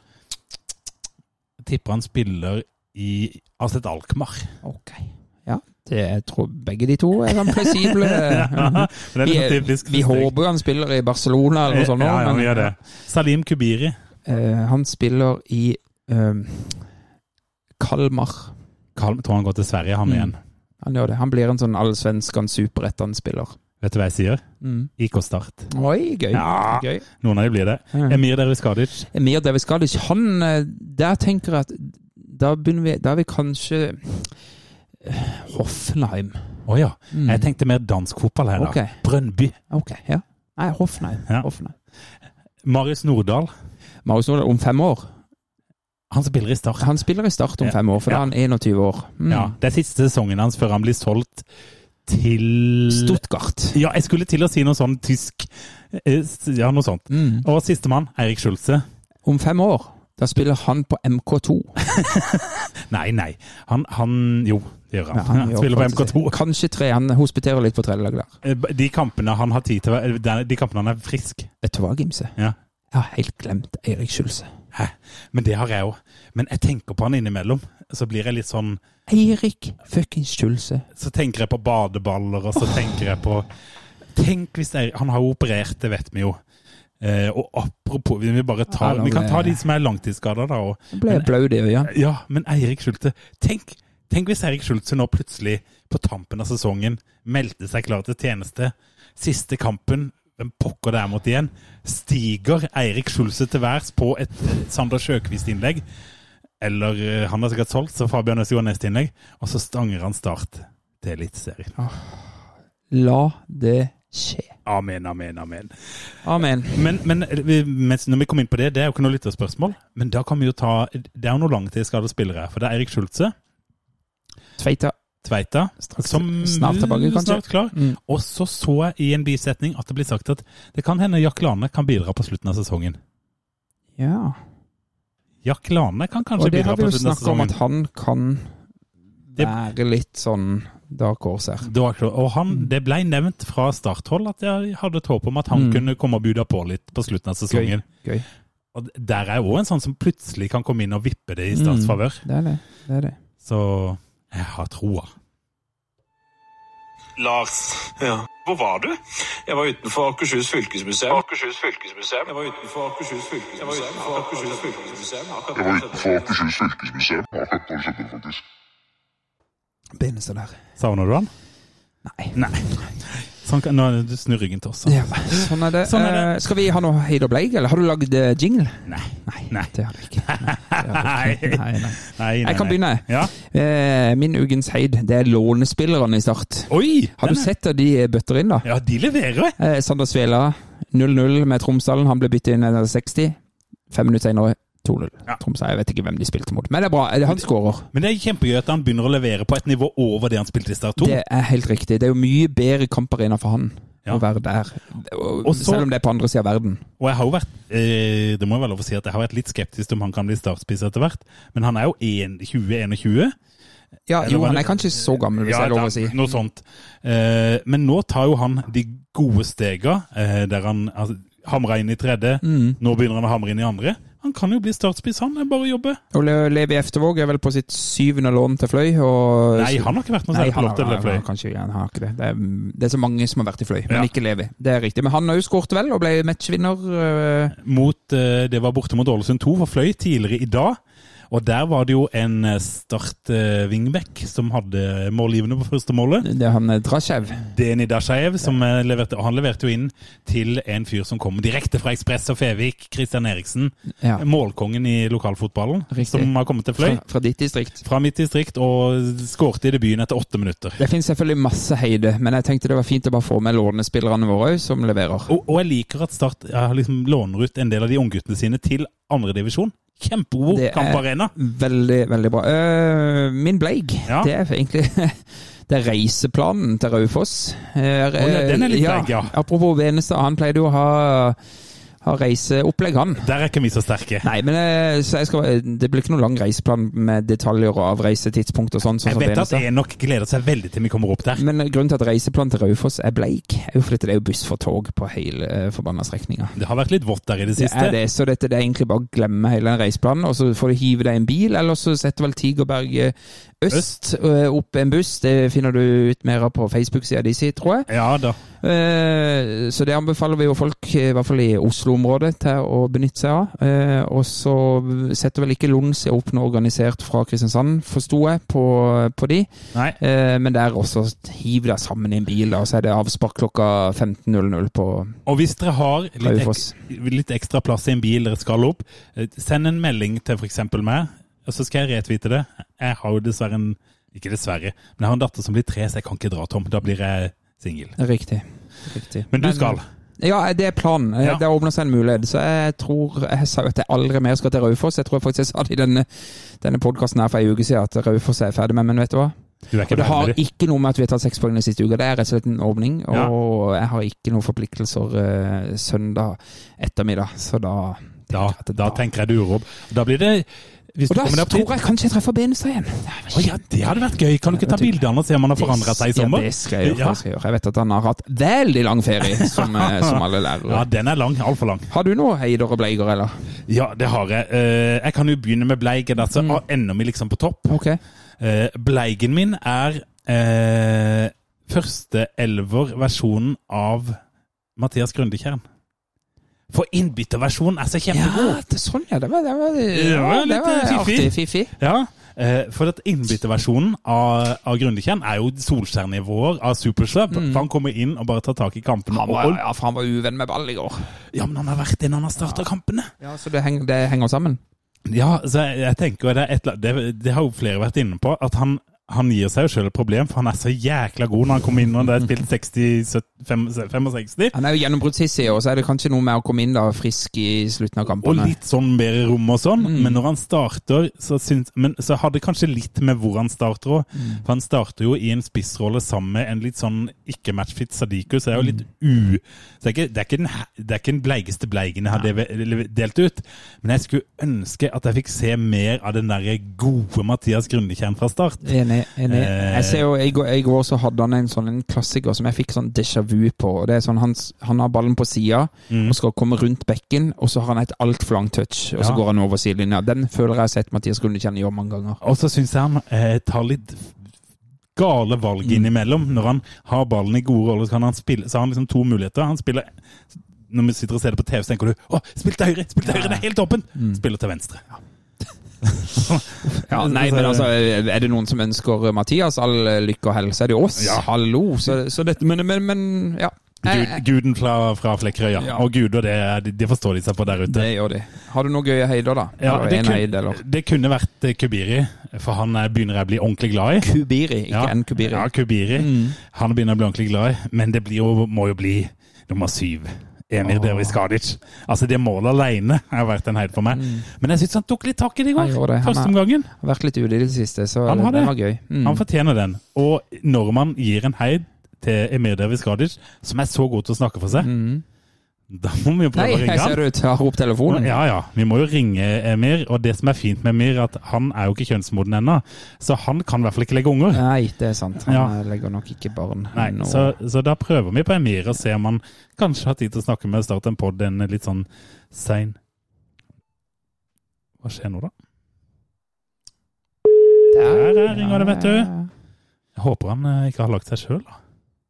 jeg tipper han spiller i Aset Alkmaar. Ok, ja. Det, jeg tror begge de to er sånn fleksible. Ja, vi, vi håper han spiller i Barcelona eller noe sånt. Ja, ja, vi gjør det. Salim Kubiri. Uh, han spiller i Um, Kalmar. Kalmar. Tror han går til Sverige, han mm. igjen. Han gjør det. Han blir en sånn allsvenskan superettan spiller. Vet du hva jeg sier? Mm. I K Start. Oi, gøy. Ja, gøy. Noen av de blir det. Mm. Emir Derviskadic. Emir Derviskadic, han, der tenker jeg at da begynner vi, da er vi kanskje Hoffenheim. Åja, oh, mm. jeg tenkte mer dansk fotball her okay. da. Brøndby. Ok, ja. Nei, Hoffenheim. Ja. Hoffenheim. Marius Nordahl. Marius Nordahl om fem år. Han spiller i Start. Han spiller i Start om ja. fem år, for ja. da er han enogtyve år. Mm. Ja, det er siste sesongen hans før han blir solgt til Stuttgart. Ja, jeg skulle til å si noe sånn tysk. Ja, noe sånt. Mm. Og sistemann, Eirik Schulze. Om fem år, da spiller han på M K to. nei, nei. Han, han jo, det gjør han. Ja, han, han spiller på M K to. Kanskje tre, han hospiterer litt på tredjelag der. De kampene han har tid til, de kampene han er frisk. Vet du hva, Gimse? Ja. Jeg har helt glemt Eirik Schulze. Hæ? Men det har jeg jo. Men jeg tenker på han innimellom. Så blir jeg litt sånn... Eirik fucking Schulze. Så tenker jeg på badeballer, og så oh. tenker jeg på... Tenk hvis Eirik... Han har jo operert, det vet vi jo. Eh, og apropos, vi vil bare ta... Ja, vi kan ta de som er langtidsskader da. Og, det ble blød i øynene. Ja, men Eirik Schulze... Tenk, tenk hvis Eirik Schulze nå plutselig på tampen av sesongen meldte seg klar til tjeneste. Siste kampen... Hvem pokker det er mot igjen? Stiger Eirik Schulze til værs på et Sander Sjøkvist-innlegg, eller uh, han har sikkert solgt, så Fabian Øsjå neste-innlegg, og så stanger han Start til Eliteserien. Oh, la det skje. Amen, amen, amen. Amen. Men, men mens, når vi kommer inn på det, det er jo ikke noe lytterspørsmål, men da kan vi jo ta, det er jo noe langtidsskadede spillere, for det er Eirik Schulze. Tveita. Tveita, Straks, som snart tilbake, kanskje. Snart klar. Mm. Og så så jeg i en bisetning at det blir sagt at det kan hende Jack Lane kan bidra på slutten av sesongen. Ja. Jack Lane kan kanskje bidra på slutten av sesongen. Og det har vi jo snakket om at han kan være litt sånn dark horse her. Og han, det ble nevnt fra starthold at jeg hadde et håp om at han mm. kunne komme og buda på litt på slutten av sesongen. Gøy. Gøy. Og der er jo en sånn som plutselig kan komme inn og vippe det i Starts favør. Mm. Det er det, det er det. Så... Jeg har troa. Lars, ja. Hvor var du? Jeg var utenfor Akershus fylkesmuseum. Akershus fylkesmuseum. Jeg var utenfor Akershus fylkesmuseum. Jeg var utenfor Akershus fylkesmuseum. Jeg var utenfor Akershus fylkesmuseum. Akkurat når det skjedde, faktisk. Beneste der. Savner du han? Nei. Nei. Sånn kan, nå du snur ryggen til oss. Ja, sånn er det. Sånn er det. Uh, skal vi ha noe Heid og Bleik, eller har du lagd uh, jingle? Nei. Nei, nei. Det har du ikke. Nei, det har du ikke. Nei, nei. nei, nei Jeg kan begynne. Ja. Uh, min ukens Heid, det er lånespillerne i Start. Oi! Har du sett at de bøtter inn da? Ja, de leverer. Uh, Sander Svela, null null med Tromsdalen. Han ble byttet inn i seksti. Fem minutter senere, to null. Ja. Tromsdalen, jeg vet ikke hvem de spilte mot. Men det er bra, han skårer. Men det er kjempegøy at han begynner å levere på et nivå over det han spilte i Start to. Det er helt riktig. Det er jo mye bedre kamparena for han. Ja. Å være der, og, så, selv om det er på andre siden av verden. Og jeg har jo vært, eh, det må jeg vel lov å si at jeg har vært litt skeptisk om han kan bli startspiss etter hvert, men han er jo tjue enogtjue. Ja, jo, han er kanskje så gammel, hvis ja, jeg er lov å si. Noe sånt. Eh, men nå tar jo han de gode stega, eh, der han altså, hamrer inn i tredje, mm. nå begynner han å hamre inn i andre. Han kan jo bli startspiss, han er bare å jobbe. Og Levi Eftervåg er vel på sitt syvende lån til Fløy. Og... Nei, han har ikke vært noe særlig på lån til Fløy. Nei, kanskje han har ikke det. Det er, det er så mange som har vært i Fløy, men ja. Ikke Levi. Det er riktig. Men han har jo skåret vel, og ble matchvinner. Uh... Mot, uh, det var borte mot Ålesund to for Fløy tidligere i dag. Og der var det jo en Start-vingbekk som hadde målgivende på første målet. Det er han Drasjev. Deni Drasjev, som leverte, og han leverte jo inn til en fyr som kom direkte fra Ekspress og Fevik, Christian Eriksen, ja. Målkongen i lokalfotballen, riktig. Som har kommet til Fløy. Fra, fra ditt distrikt. Fra mitt distrikt, og skårte i debuten etter åtte minutter. Det finnes selvfølgelig masse heide, men jeg tenkte det var fint å bare få med lånespillerne våre som leverer. Og, og jeg liker at Start liksom låner ut en del av de ungguttene sine til andre divisjon. Kjempegod kamparena. Veldig, veldig bra. Uh, min Bleik, ja. Det er egentlig det er reiseplanen til Raufoss. Uh, oh, ja, den er litt ja, Bleik, ja. Apropos Venestad, han pleide jo å ha har reiseopplegg han. Der er ikke vi så sterke. Nei, men så jeg skal, det blir ikke noen lang reiseplan med detaljer og avreisetidspunkt og sånn. Jeg vet at Enok gleder seg veldig til vi kommer opp der. Men grunnen til at reiseplanen til Raufoss er Bleik, er jo fordi det er jo buss for tog på hele forbanna strekninga. Det har vært litt vått der i det siste. Det er det, så dette det er egentlig bare å glemme hele den reiseplanen, og så får du hive deg en bil, eller så setter vel Tigerberg øst, øst. opp en buss. Det finner du ut mer på Facebook-siden de sier, tror jeg. Ja da. Så det anbefaler vi jo folk, i hvert fall i Oslo-området, til å benytte seg av. Og så setter vel ikke Lund seg opp noe organisert fra Kristiansand, forstod jeg, på, på de. Nei. Men det er også hiv deg sammen i en bil, og så er det avspark klokka femten null null på Og hvis dere har litt, ek, litt ekstra plass i en bil dere skal opp, send en melding til for eksempel meg, og så skal jeg retvite det. Jeg har jo dessverre en, ikke dessverre, men jeg har en datter som blir tre, så jeg kan ikke dra tom. Da blir jeg single. Riktig. Riktig. Men du men, skal? Ja, det er planen. Ja. Det åpner seg en mulighet. Så jeg tror, jeg sa jo at jeg aldri mer skal til Raufoss. Jeg tror faktisk jeg sa det i denne, denne podcasten her for en uke siden, at Raufoss er ferdig med, men vet du hva? Du er ikke og det har nærmere. ikke noe med at vi har tatt seks poeng den siste uka. Det er rett og slett en åpning, Ja. og jeg har ikke noen forpliktelser uh, søndag ettermiddag, så da tenker Da, jeg at det, da tenker jeg du urob. Da blir det hvis Og du da kommer deg opp tror dit- jeg kanskje jeg treffer Benestad igjen. Å ja, det hadde vært gøy. Kan du ikke ta bildene og se om han har forandret seg i sommer? Ja, det skal jeg gjøre. Ja. det skal jeg gjøre. Jeg vet at han har hatt veldig lang ferie, som, eh, som alle lærere. Ja, den er lang, alt for lang. Har du noe heider og bleiger, eller? Ja, det har jeg. Eh, Jeg kan jo begynne med bleigen, da, så Mm. ender vi liksom på topp. Ok. Eh, Bleigen min er eh, første elver-versjonen av Mathias Grundekjern. For innbytterversjonen er så kjempegod. Ja, det er sånn, ja. Det var, det var, Det var ja, det litt, var eh, fiffig. artig, fiffig. Ja, eh, for at innbytterversjonen av, av Grundekjern er jo solskjernivåer av supersub. For han kommer inn og bare tar tak i kampene. Han og, var, og, ja, for han var uvenn med ball i går. ja, men han har vært en han har startet kampene. Ja, så det henger, det henger sammen. Ja, så jeg, jeg tenker det, er et, det, det har jo flere vært inne på, at han, han gir seg jo selv et problem, for han er så jækla god når han kommer inn og det er spilt seksti, femogseksti. Han er jo gjennombruddshissig, og så er det kanskje noe med å komme inn da frisk i slutten av Og kampene. litt sånn bedre rom og sånn, men når han starter, så, syns, men, så har det kanskje litt med hvor han starter også. For han starter jo i en spissrolle sammen med en litt sånn ikke-matchfit Sadiku, så det er jo litt u... Så det er ikke, det er ikke, den, det er ikke den bleigeste bleigen jeg har de- delt ut, men jeg skulle ønske at jeg fikk se mer av den der gode Mathias Grundekjern fra start. Enig, enig. Eh. Jeg ser jo, i går, i går så hadde han en sånn en klassiker som jeg fikk sånn déjà vu på. Og det er sånn, han, han har ballen på siden og skal komme rundt bekken, og så har han et alt for langt touch, og så Ja. går han over sidelinja. Den føler jeg har sett Mathias Grundekjern gjøre mange ganger. Og så synes jeg han eh, tar litt gale valg innimellom. Når han har ballen i gode roller, så kan han spille, så har han liksom to muligheter. Han spiller, når vi sitter og ser det på T V, så tenker du, å, spill til høyre, spill til høyre, det er helt åpen. Spiller til venstre. Ja, nei, men altså, er det noen som ønsker Mathias all lykke og hell, så er det jo oss. Ja. Hallo. Så, så dette, men, men, men ja. Gud, guden fra, fra Flekkerøy, ja. Ja. Og guder, det, er- det forstår de seg på der ute. Det gjør de. Har du noe gøye heider da? Ja, Eller det, en kun, heid, eller? det kunne vært eh, Kubiri, for han eh, begynner jeg å bli ordentlig glad i. Kubiri, ikke Ja. en Kubiri. Ja, Kubiri. Han begynner å bli ordentlig glad i, men det blir jo, må jo bli nummer syv. Emir Åh. Dervis Kadic. Altså, det målet alene har vært en heid for meg. Men jeg synes han tok litt tak i det i Han går. gjorde det. Han Første er- omgangen. Har vært litt ute i det siste, så Han har det det. var gøy. Mm. Han fortjener den. Og når man gir en heid til Emir Dervis Kadic, som er så god til å snakke for seg, da må vi jo prøve Nei, å ringe jeg han. ser du tar opp telefonen. Ja, ja. Vi må jo ringe Emir, og det som er fint med Emir, er at han er jo ikke kjønnsmoden ennå, så han kan i hvert fall ikke legge unger. Nei, det er sant. Han Ja. legger nok ikke barn Nei, nå. så, så da prøver vi på Emir og ser om han kanskje har tid til å snakke med Start en podd en litt sånn sein. Hva skjer nå da? Der er ringer det, vet du. Jeg håper han eh, ikke har lagt seg selv da.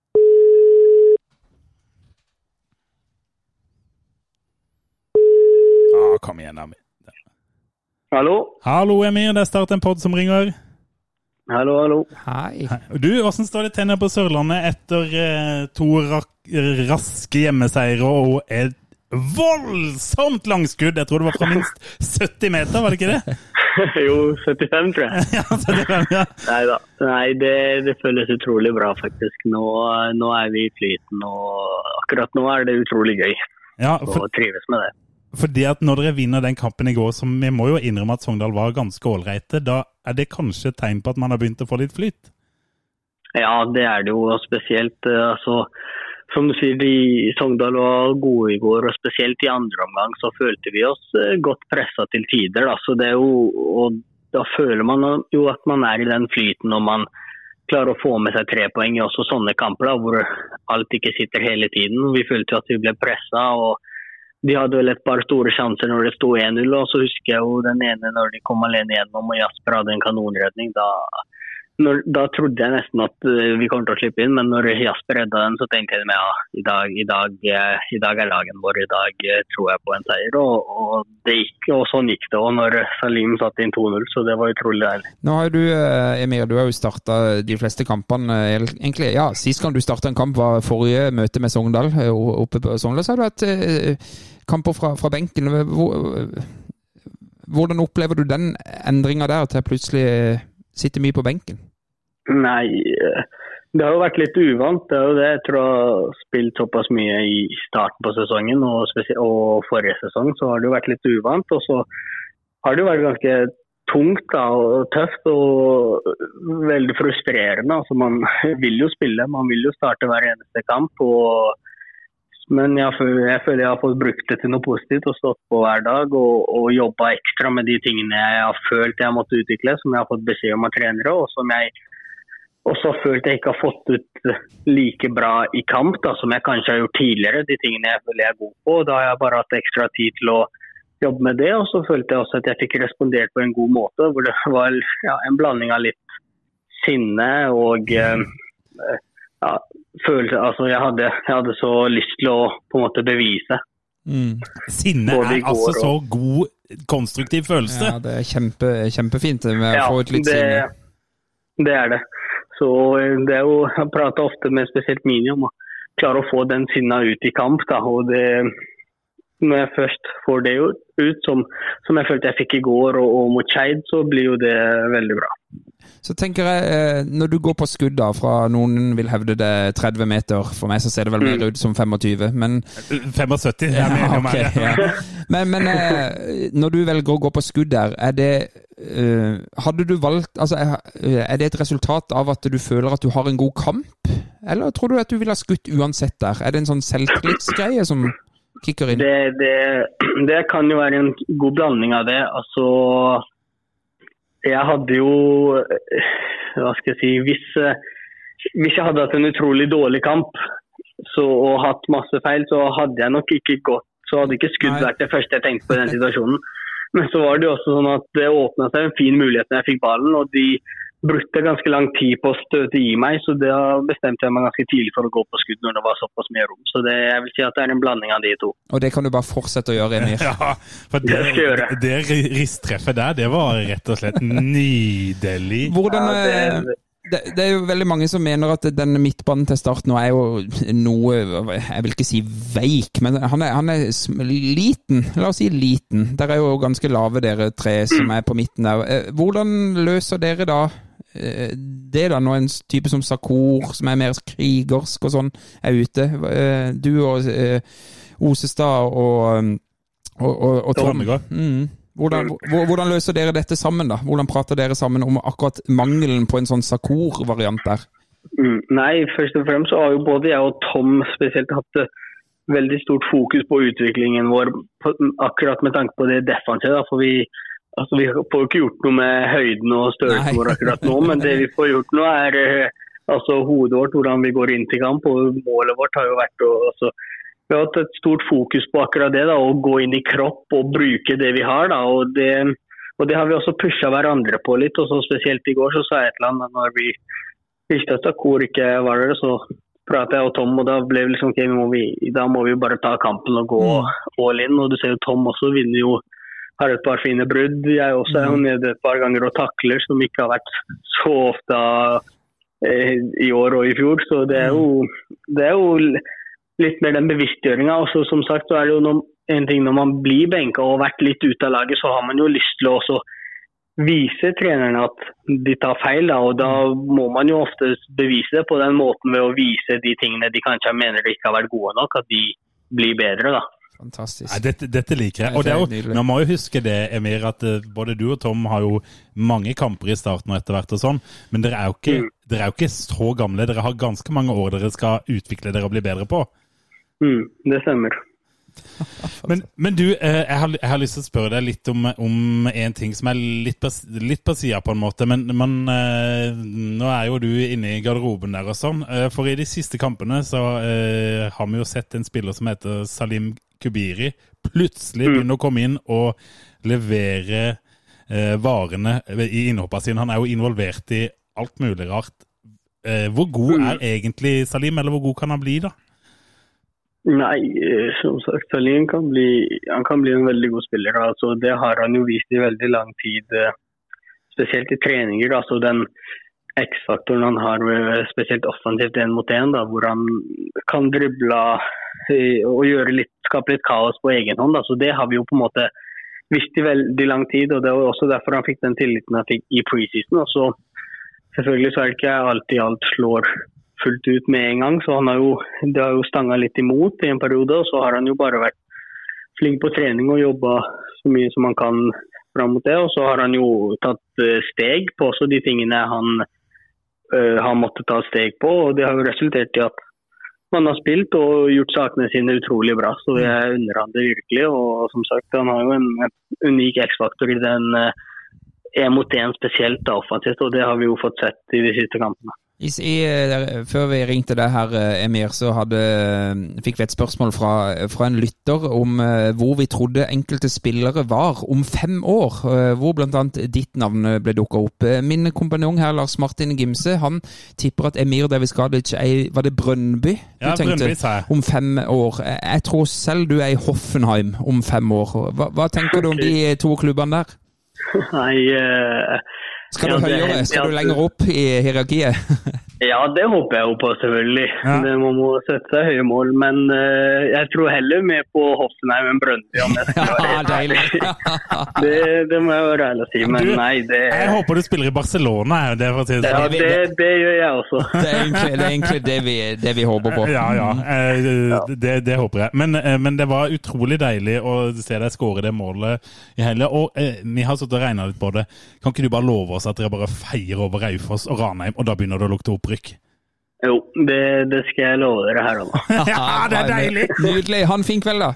Ah, kom igjen da. Hallo? Hallo Emir, det er Start en podd som ringer. Hallo, hallo. Hei. Du, hvordan står det til nede på Sørlandet etter eh, to rak raske hjemmeseiere og et voldsomt langskudd? Jeg tror det var fra minst sytti meter, var det ikke det? jo, syttifem tror jeg. Ja, syttifem, ja. Neida. Nei, det, det føles utrolig bra faktisk. Nå, nå er vi i flyten, og akkurat nå er det utrolig gøy. Ja, for, Og trives med det. fordi at når dere vinner den kampen i går, som vi må jo innrømme at Sogndal var ganske ålreite, da er det kanskje et tegn på at man har begynt å få litt flyt? Ja, det er det jo, og spesielt, eh, altså, som du sier, de Sogndal var gode i går, og spesielt i andre omgang så følte vi oss eh, godt presset til tider, da. Så det er jo, og da føler man jo at man er i den flyten når man klarer å få med seg tre poeng i også sånne kamper da, hvor alt ikke sitter hele tiden. Vi følte jo at vi ble presset, og de hadde vel et par store sjanser når det stod en null, og så husker jeg jo den ene når de kom alene gjennom, og Jasper hadde en kanonredning. Da, når, da trodde jeg nesten at uh, vi kom til å slippe inn, men når Jasper redda den, så tenkte jeg meg, ja, i dag, i dag, uh, i dag er lagen vår, i dag uh, tror jeg på en seier, og, og det gikk, og sånn gikk det, og når Salim satt inn to null, så det var utrolig deilig. Nå har du, Emir, du har jo startet de fleste kampene, egentlig, ja, sist gang du startet en kamp var forrige møte med Sogndal, oppe på Sogndal, så har du hatt uh, kamper fra, fra benken. Hvor, hvordan opplever du den endringen der til å plutselig sitte mye på benken? Nei, det har jo vært litt uvant. Det er jo det. Jeg tror jeg har spilt såpass mye i starten på sesongen, og, og forrige sesong så har det jo vært litt uvant. Og så har det jo vært ganske tungt da, og tøft og veldig frustrerende. Altså, man vil jo spille, man vil jo starte hver eneste kamp. Og, men jeg føler, jeg føler jeg har fått brukt det til noe positivt og stått på hver dag og, og jobbet ekstra med de tingene jeg har følt jeg måtte utvikle, som jeg har fått beskjed om av trenere, og som jeg også har følt jeg ikke har fått ut like bra i kamp da, som jeg kanskje har gjort tidligere, de tingene jeg føler jeg er god på. Da har jeg bare hatt ekstra tid til å jobbe med det, og så følte jeg også at jeg fikk respondert på en god måte, hvor det var ja, en blanding av litt sinne og eh, ja, følelse, altså jeg hadde, jeg hadde så lyst til å på en måte bevise. Mm. Sinne er altså så god, konstruktiv følelse. Ja, det er kjempe, kjempefint med ja, å få ut litt det, sinne. Det er det. Så det er jo, jeg prater ofte med spesielt Mini om å klare å få den sinna ut i kamp, da, og det når jeg først får det ut, som, som jeg følte jeg fikk i går og, og mot Skeid, så blir jo det veldig bra. Så tenker jeg, når du går på skudd da, fra noen vil hevde det tretti meter, for meg så ser det vel mer ut som tjuefem, men... syttifem, jeg mener ja, okay, ja. Men, men når du velger å gå på skudd der, er det, uh, hadde du valgt, altså er det et resultat av at du føler at du har en god kamp? Eller tror du at du vil ha skutt uansett der? Er det en sånn selvtillitsgreie som... Det, det, det kan jo være en god blanding av det. Altså, jeg hadde jo, hva skal jeg si, hvis, hvis jeg hadde hatt en utrolig dårlig kamp så, og hatt masse feil, så hadde jeg nok ikke gått, så hadde ikke skudd vært det første jeg tenkte på i den situasjonen. Men så var det jo også sånn at det åpnet seg en fin mulighet når jeg fikk ballen, og de brukte ganske lang tid på å støte i meg, så det bestemte jeg meg ganske tidlig for å gå på skudd når det var såpass mye rom. Så det, jeg vil si at det er en blanding av de to. Og det kan du bare fortsette å gjøre, Emir. Ja, for det, det, det, det risttreffet der, det var rett og slett nydelig. Hvordan... Ja, det, Det, det er jo veldig mange som mener at den midtbanen til start nå er jo noe, jeg vil ikke si veik, men han er, han er liten, la oss si liten. Der er jo ganske lave dere tre som er på midten der. Hvordan løser dere da det da, når en type som Sakur, som er mer krigersk og sånn, er ute? Du og Osestad og, og, og, og Tom. Mm. Hvordan, hvordan løser dere dette sammen da? Hvordan prater dere sammen om akkurat mangelen på en sånn Sakur-variant der? Mm, nei, først og fremst så har jo både jeg og Tom spesielt hatt veldig stort fokus på utviklingen vår, på, akkurat med tanke på det defensive, da, for vi, altså, vi får ikke gjort noe med høyden og størrelsen vår akkurat nå, men det vi får gjort nå er altså, hodet vårt, hvordan vi går inn til kamp, og målet vårt har jo vært å altså, vi har hatt et stort fokus på akkurat det, da, å gå inn i kropp og bruke det vi har. Da, og, det, og det har vi også pushet hverandre på litt, og så spesielt i går så sa jeg et eller annet, når vi visste at Sakur ikke var der, så pratet jeg og Tom, og da ble det liksom, okay, må vi, da må vi bare ta kampen og gå all in, og du ser jo Tom også vinner jo, har et par fine brudd, jeg også er jo nede et par ganger og takler, som ikke har vært så ofte eh, i år og i fjor, så det er jo, det er jo litt mer den bevisstgjøringen, og så, som sagt så er det jo noen, en ting når man blir benket og vært litt ute av laget, så har man jo lyst til å også vise trenerne at de tar feil, da, og da må man jo ofte bevise det på den måten ved å vise de tingene de kanskje mener de ikke har vært gode nok, at de blir bedre da. Fantastisk. Nei, dette, dette liker jeg, og det er jo, man må jo huske det, Emir, at både du og Tom har jo mange kamper i starten og etter hvert og sånn, men dere er jo ikke, mm. dere er jo ikke så gamle, dere har ganske mange år dere skal utvikle dere og bli bedre på. Mm, det stemmer. men, men du, eh, jeg, har, jeg har lyst til å spørre deg litt om, om en ting som er litt på, litt på siden på en måte, men, men eh, nå er jo du inne i garderoben der og sånn, eh, for i de siste kampene så eh, har vi jo sett en spiller som heter Salim Kubiri plutselig mm. begynne å komme inn og levere eh, varene i innhoppene sine. Han er jo involvert i alt mulig rart. Eh, hvor god mm. er egentlig Salim, eller hvor god kan han bli da? Nei, som sagt, Salim kan bli, han kan bli en veldig god spiller. Altså, det har han jo vist i veldig lang tid, spesielt i treninger. Altså, den X-faktoren han har, spesielt offensivt en mot en, da, hvor han kan drible og gjøre litt, skape litt kaos på egen hånd. Altså, det har vi jo på en måte visst i veldig lang tid, og det var også derfor han fikk den tilliten han fikk i preseason. Og så selvfølgelig så er det ikke alltid alt slår fullt ut med en gang, så han har jo, det har jo stanget litt imot i en periode, og så har han jo bare vært flink på trening og jobbet så mye som han kan frem mot det, og så har han jo tatt steg på også de tingene han uh, har måttet ta steg på, og det har jo resultert i at man har spilt og gjort sakene sine utrolig bra, så jeg unner han det virkelig, og som sagt, han har jo en unik X-faktor i den en mot en spesielt da, offensivt, og det har vi jo fått sett i de siste kampene. I, i, før vi ringte deg her, Emir, så hadde, fikk vi et spørsmål fra, fra en lytter om uh, hvor vi trodde enkelte spillere var om fem år, uh, hvor blant annet ditt navn ble dukket opp. Min kompanjong her, Lars Martin Gimse, han tipper at Emir Daviskadic er, var det Brøndby? Du ja, tenkte, Brøndby, sa jeg. om fem år. Jeg tror selv du er i Hoffenheim om fem år. Hva, hva tenker du om de to klubbene der? Nei, uh... Skal du ja, høyere? Skal du lenger opp i hierarkiet? Ja, det håper jeg jo på selvfølgelig. Ja. Det må må sette seg høye mål, men uh, jeg tror heller med på Hoffenheim enn Brøndby. Om jeg skal ja, deilig. det, det må jeg være ærlig å si, men du, nei, det... Jeg håper du spiller i Barcelona, det for å si det. Ja, det, det gjør jeg også. det, er egentlig, det er egentlig det vi, det vi håper på. Ja, ja, uh, det, det håper jeg. Men, uh, men det var utrolig deilig å se deg skåre det målet i hele, og uh, vi har satt og regnet litt på det. Kan ikke du bare love oss at dere bare feier over Raufoss og Ranheim, og da begynner det å lukte opprykk? Jo, det, det skal jeg love dere her da. Ja, det er deilig! Nydelig. Ha en fin kveld da.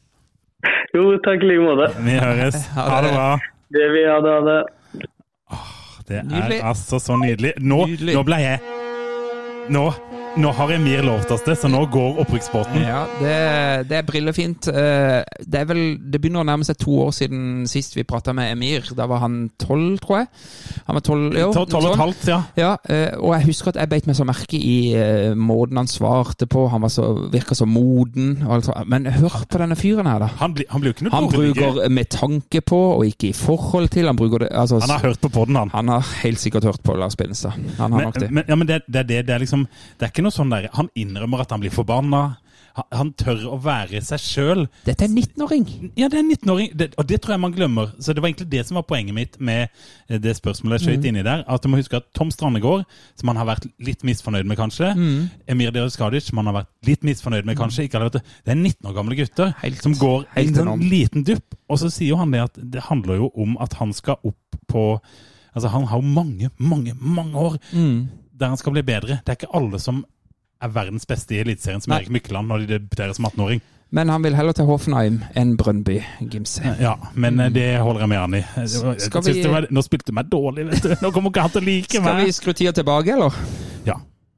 Jo, takk like måte. Vi høres. Ha det bra. Det vi hadde, ha det. Åh, det er nydelig. Altså så nydelig. Nå, nydelig. Nå ble jeg... Nå... Nå har Emir lovt oss det, så nå går opprykksbåten. Ja, det, det er brillefint. Det er vel, det begynner å nærme seg to år siden sist vi pratet med Emir. Da var han tolv, tror jeg. Han var tolv, jo. tolv og et halvt, ja. Ja, og jeg husker at jeg beit meg så merke i måten han svarte på. Han var så, virket så moden. Altså. Men hør på denne fyren her da. Han, bli, han blir jo ikke noe Han bruker med tanke på, og ikke i forhold til. Han bruker det, altså, Han har hørt på podden, han. Han har helt sikkert hørt på Lars Binnestad. Han har men, nok det. Men, ja, men det, det, det, det er liksom, det er ikke noe sånn der, han innrømmer at han blir forbanna, han, han tør å være seg selv. Dette er nittenåring. Ja, det er nittenåring, det, og det tror jeg man glemmer. Så det var egentlig det som var poenget mitt med det spørsmålet jeg skjøt mm. inn i der, at du må huske at Tom Strandegård, som han har vært litt misfornøyd med kanskje, mm. Emir Daviskadic, som han har vært litt misfornøyd med kanskje, ikke alle vet det, det er nitten år gamle gutter helt, som går i en sånn liten dupp, og så sier jo han det at det handler jo om at han skal opp på, altså han har mange, mange, mange år mm. der han skal bli bedre. Det er ikke alle som er verdens beste i elitserien som Erik Mykland når de debuterer som attenåring. Men han vil heller til Hoffenheim enn Brøndby, Gimse. Ja, men det holder jeg med han i. Skal vi... var, nå spilte du meg dårlig, vet du. Nå kommer ikke han til å like Skal meg. Skal vi skru tida tilbake, eller? Ja.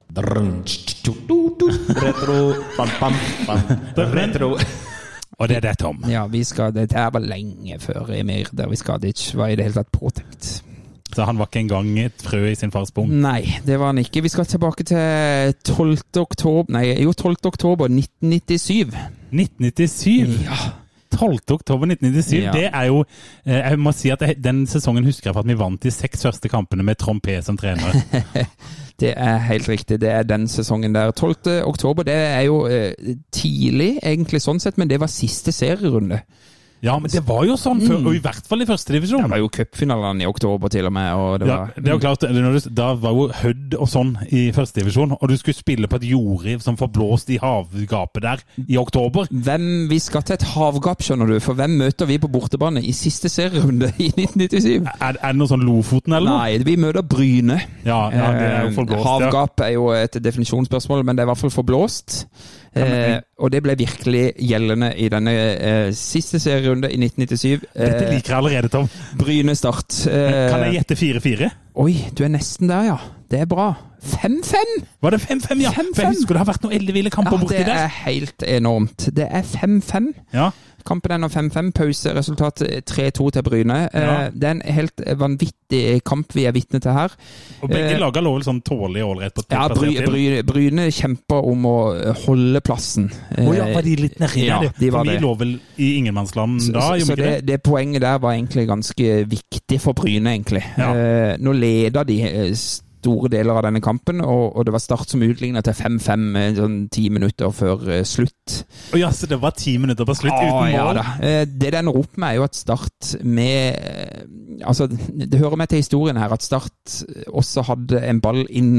Retro, pam, pam, pam. Retro. Og det er det, Tom. Ja, vi skal, det her var lenge før Emir Daviskadic var i det hele tatt påtenkt. Så han var ikke engang et frø i sin fars bom? Nei, det var han ikke. Vi skal tilbake til tolvte oktober, nei, jo tolvte oktober nitten nittisyv. nitten nittisyv? Ja. tolvte oktober nitten nittisyv, ja. Det er jo, jeg må si at den sesongen husker jeg for at vi vant de seks første kampene med Trond P som trener. Det er helt riktig, det er den sesongen der. tolvte oktober, det er jo eh, tidlig egentlig sånn sett, men det var siste serierunde. Ja, men det var jo sånn før, mm. og i hvert fall i første divisjon. Det var jo cupfinalene i oktober til og med. Og det, ja, var, det er jo klart, da var jo Hødd og sånn i første divisjon, og du skulle spille på et jordriv som får blåst i havgapet der i oktober. Hvem, vi skal til et havgap, skjønner du, for hvem møter vi på bortebane i siste serierunde i nitten nittisyv? Er, er det noe sånn Lofoten eller noe? Nei, vi møter Bryne. Ja, ja det er jo forblåst. Havgap er jo et definisjonsspørsmål, men det er i hvert fall forblåst. Eh, og det ble virkelig gjeldende i denne eh, siste serierunde i nitten nittisyv. Eh, Dette liker jeg allerede, Tom. Bryne Start. Eh, kan jeg gjette fire fire? Oi, du er nesten der, ja. Det er bra. fem fem! Var det fem fem, ja? fem fem. For jeg husker det har vært noen elleville kamper ja, borti der. Ja, det er helt enormt. Det er fem fem. Ja. Kampen ender fem fem, pause, resultat tre to til Bryne. Ja. Det er en helt vanvittig kamp vi er vitne til her. Og begge lager lå vel sånn tålig ålreit på ja, Bry, Bry, Bryne kjemper om å holde plassen. Å oh, ja, var de litt nærmere? Ja, de var For vi det. lå vel i ingenmannsland da? Så, så det, det poenget der var egentlig ganske viktig for Bryne, egentlig. Ja. Eh, nå leder de store deler av denne kampen, og, og det var Start som utlignet til fem fem sånn ti minutter før uh, slutt. Oh ja, så det var ti minutter på slutt ah, uten mål? Ja da. Uh, det den roper meg er jo at Start med uh, altså, det hører meg til historien her at Start også hadde en ball inne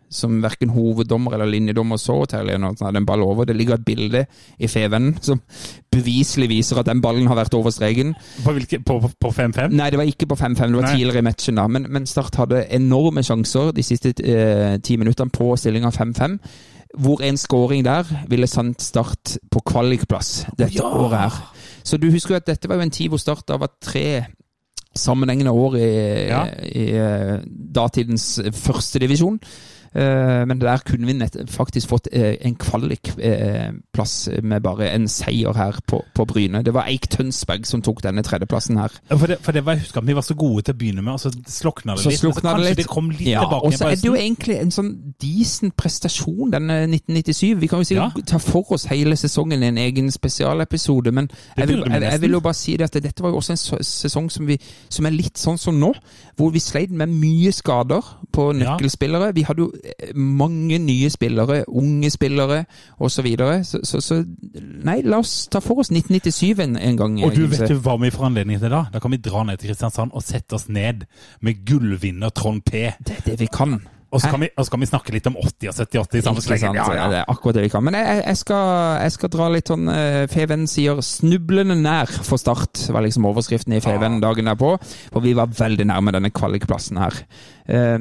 som hverken hoveddommer eller linjedommer så til når han hadde en ball over. Det ligger et bilde i Fevennen som beviselig viser at den ballen har vært over streken. På, hvilke, på, på fem fem? Nei, det var ikke på fem fem, det var Nei. tidligere i matchen da. Men, men Start hadde enorme sjanser de siste eh, ti minuttene på stillingen fem fem, hvor en scoring der ville sendt Start på kvalikplass dette ja. året her. Så du husker jo at dette var jo en tid hvor Start da var tre sammenhengende år i, ja. i, i datidens første divisjon. Uh, men der kunne vi nett, faktisk fått uh, en kvalikplass uh, med bare en seier her på, på Bryne. Det var Eik Tønsberg som tok denne tredjeplassen her. For det, for det var, jeg husker at vi var så gode til å begynne med, og så slokna det så litt. Slokna kanskje det litt. det kom litt ja, tilbake. Og så er det jo egentlig en sånn decent prestasjon, denne nitten nittisju. Vi kan jo sikkert ja. ta for oss hele sesongen i en egen spesialepisode, men jeg vil, jeg, jeg vil jo bare si det at dette var jo også en sesong som, vi, som er litt sånn som nå, hvor vi sleit med mye skader på nøkkelspillere. Vi hadde jo mange nye spillere, unge spillere og så videre. Så, så, så nei, la oss ta for oss nitten nittisju en, en gang. Og du vet jo hva vi får anledning til da? Da kan vi dra ned til Kristiansand og sette oss ned med gullvinner Trond P. Det er det vi kan. Og så kan, vi, og så kan vi snakke litt om åtti og sytti-åtti i samme slengen. Ja, ja. Det er akkurat det vi kan. Men jeg, jeg, skal, jeg skal dra litt sånn uh, Feven sier snublende nær for Start, var liksom overskriften i Feven ja. dagen derpå. For vi var veldig nærme denne kvalikplassen her. Uh,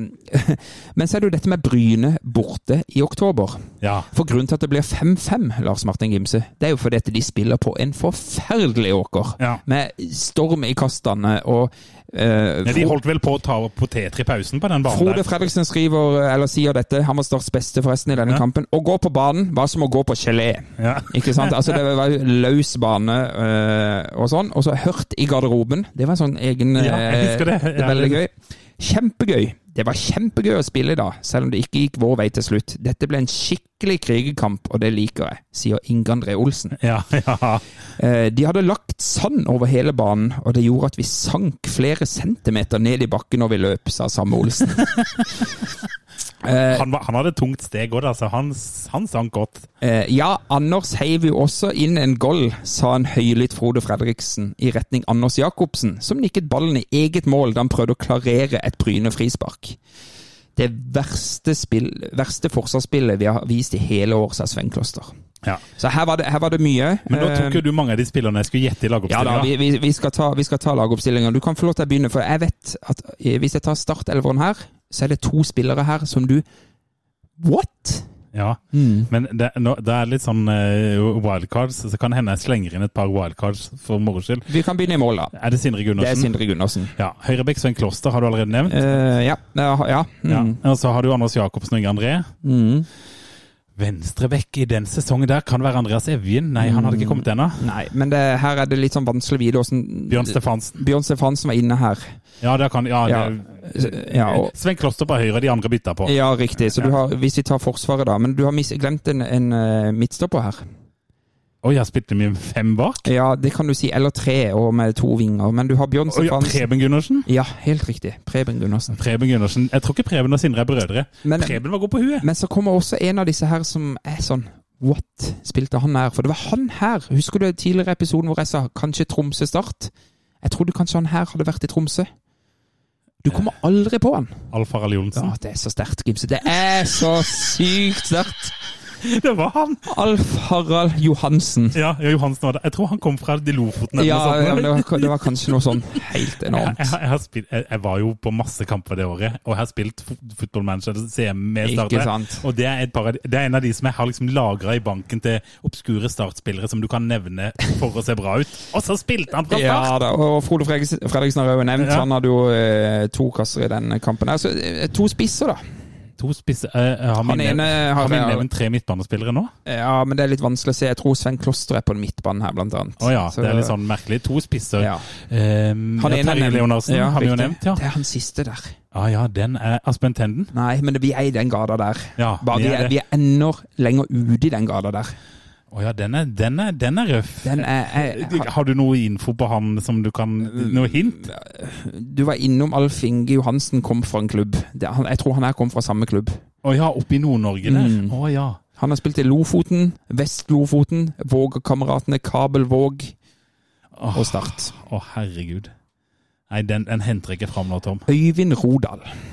men så er det jo dette med Bryne borte i oktober. Ja. For grunnen til at det blir fem fem, Lars Martin Gimse, det er jo fordi at de spiller på en forferdelig åker. Ja. Med storm i kastene og Uh, ja, de holdt vel på å ta poteter i pausen på den banen. Frode der. Fredriksen skriver, eller sier dette, han var Starts beste forresten i denne ja. kampen. Å gå på banen var som å gå på gelé. Ja. Ikke sant? Altså det var løs bane uh, og sånn. Og så hørt i garderoben. Det var sånn egen ja, jeg husker det. Uh, det er veldig gøy. Kjempegøy. Det var kjempegøy å spille da, selv om det ikke gikk vår vei til slutt. Dette ble en skikkelig krigerkamp, og det liker jeg, sier Inge André Olsen. Ja, ja. De hadde lagt sand over hele banen, og det gjorde at vi sank flere centimeter ned i bakken når vi løp, sa samme Olsen. han, var, han hadde tungt steg også, altså. han, han sank godt. Ja, Anders heiv jo også inn en goal, sa en høylytt Frode Fredriksen i retning Anders Jakobsen, som nikket ballen i eget mål da han prøvde å klarere et Bryne frispark. Det verste, spill, verste forsvarsspillet vi har vist i hele år, sa Sven Kloster. Ja. Så her var, det, her var det mye. Men nå tok jo du mange av de spillerne jeg skulle gjette i lagoppstillingen. Ja da, vi, vi, vi, skal ta, vi skal ta lagoppstillingen. Du kan få lov til å begynne, for jeg vet at hvis jeg tar startelveren her, så er det to spillere her som du... What? Ja, mm. men det, no, det er litt sånn uh, wildcards, så kan hende jeg slenger inn et par wildcards for moro skyld. Vi kan begynne i mål da. Er det Sindre Gundersen? Det er Sindre Gundersen. Ja, Høyrebekk Sven Kloster har du allerede nevnt. Uh, ja, ja. ja. Mm. ja. Og så har du Anders Jakobsen og Inge André. Mm. Venstrebekk i den sesongen der kan være Andreas Evjen. Nei, han hadde ikke kommet ennå. Nei, men det, her er det litt sånn vanskelig videre. Bjørn Stefansen. Bjørn Stefansen var inne her. Ja, det kan... Ja, ja. Det, ja og, Sven Kloster på høyre, de andre bytter på. Ja, riktig. Så ja. du har, hvis vi tar forsvaret da, men du har mis, glemt en, en uh, midtstopper her. Oi, jeg spilte med fem bak? Ja, det kan du si, eller tre, og med to vinger. Men du har Bjørn Stefansen. Oi, Preben Gundersen? Ja, helt riktig. Preben Gundersen. Preben Gundersen. Jeg tror ikke Preben og Sindre er brødre. Men, Preben var god på huet. Men så kommer også en av disse her som er sånn, what spilte han her? For det var han her. Husker du tidligere episoden hvor jeg sa, kanskje Tromsø Start? Jeg trodde kanskje han her hadde vært i Tromsø. Du kommer aldri på han. Alf Harald Johnsen. Ja, det er så sterkt, Gimse. Det er så sykt sterkt. Det var han. Alf Harald Johansen. Ja, ja, Johansen var det. Jeg tror han kom fra de Lofoten. Ja, ja det, var, det var kanskje noe sånn helt enormt. Jeg, jeg, jeg, spilt, jeg, jeg var jo på masse kamper det året, og jeg har spilt fotballmanager C M med Start. Og det er, et par, det er en av de som jeg har liksom lagret i banken til obskure startspillere som du kan nevne for å se bra ut. Og så spilte han fra start! Ja, da, og Frode Fredriksen har jo nevnt, ja. Han hadde jo eh, to kasser i den kampen. Altså, to spisser da. To spisser. Uh, har vi nevnt nevnt tre midtbanespillere nå? Ja, men det er litt vanskelig å se. Jeg tror Sven Kloster er på midtbanen her, blant annet. Åja, oh, ja, det er litt sånn merkelig. To spisser. Ja. Um, han ja, Terje Leonardsen ja, har vi jo nevnt, ja. Det er han siste der. Ah, ja, den er Aspen Tenden. Nei, men vi er i den gata der. Ja, Bare vi er, vi er enda lenger ute i den gata der. Å oh ja, den er, den er, den er røff. Den er, er, har, har du noe info på han som du kan... Noe hint? Du var innom Alf Inge Johansen kom fra en klubb. Det, han, jeg tror han her kom fra samme klubb. Å oh ja, oppe i Nord-Norge der. Å mm. oh ja. Han har spilt i Lofoten, Vest-Lofoten, Vågekameratene, Kabelvåg oh, og Start. Å oh, herregud. Nei, den, den henter ikke frem nå, Tom. Øyvind Rodal.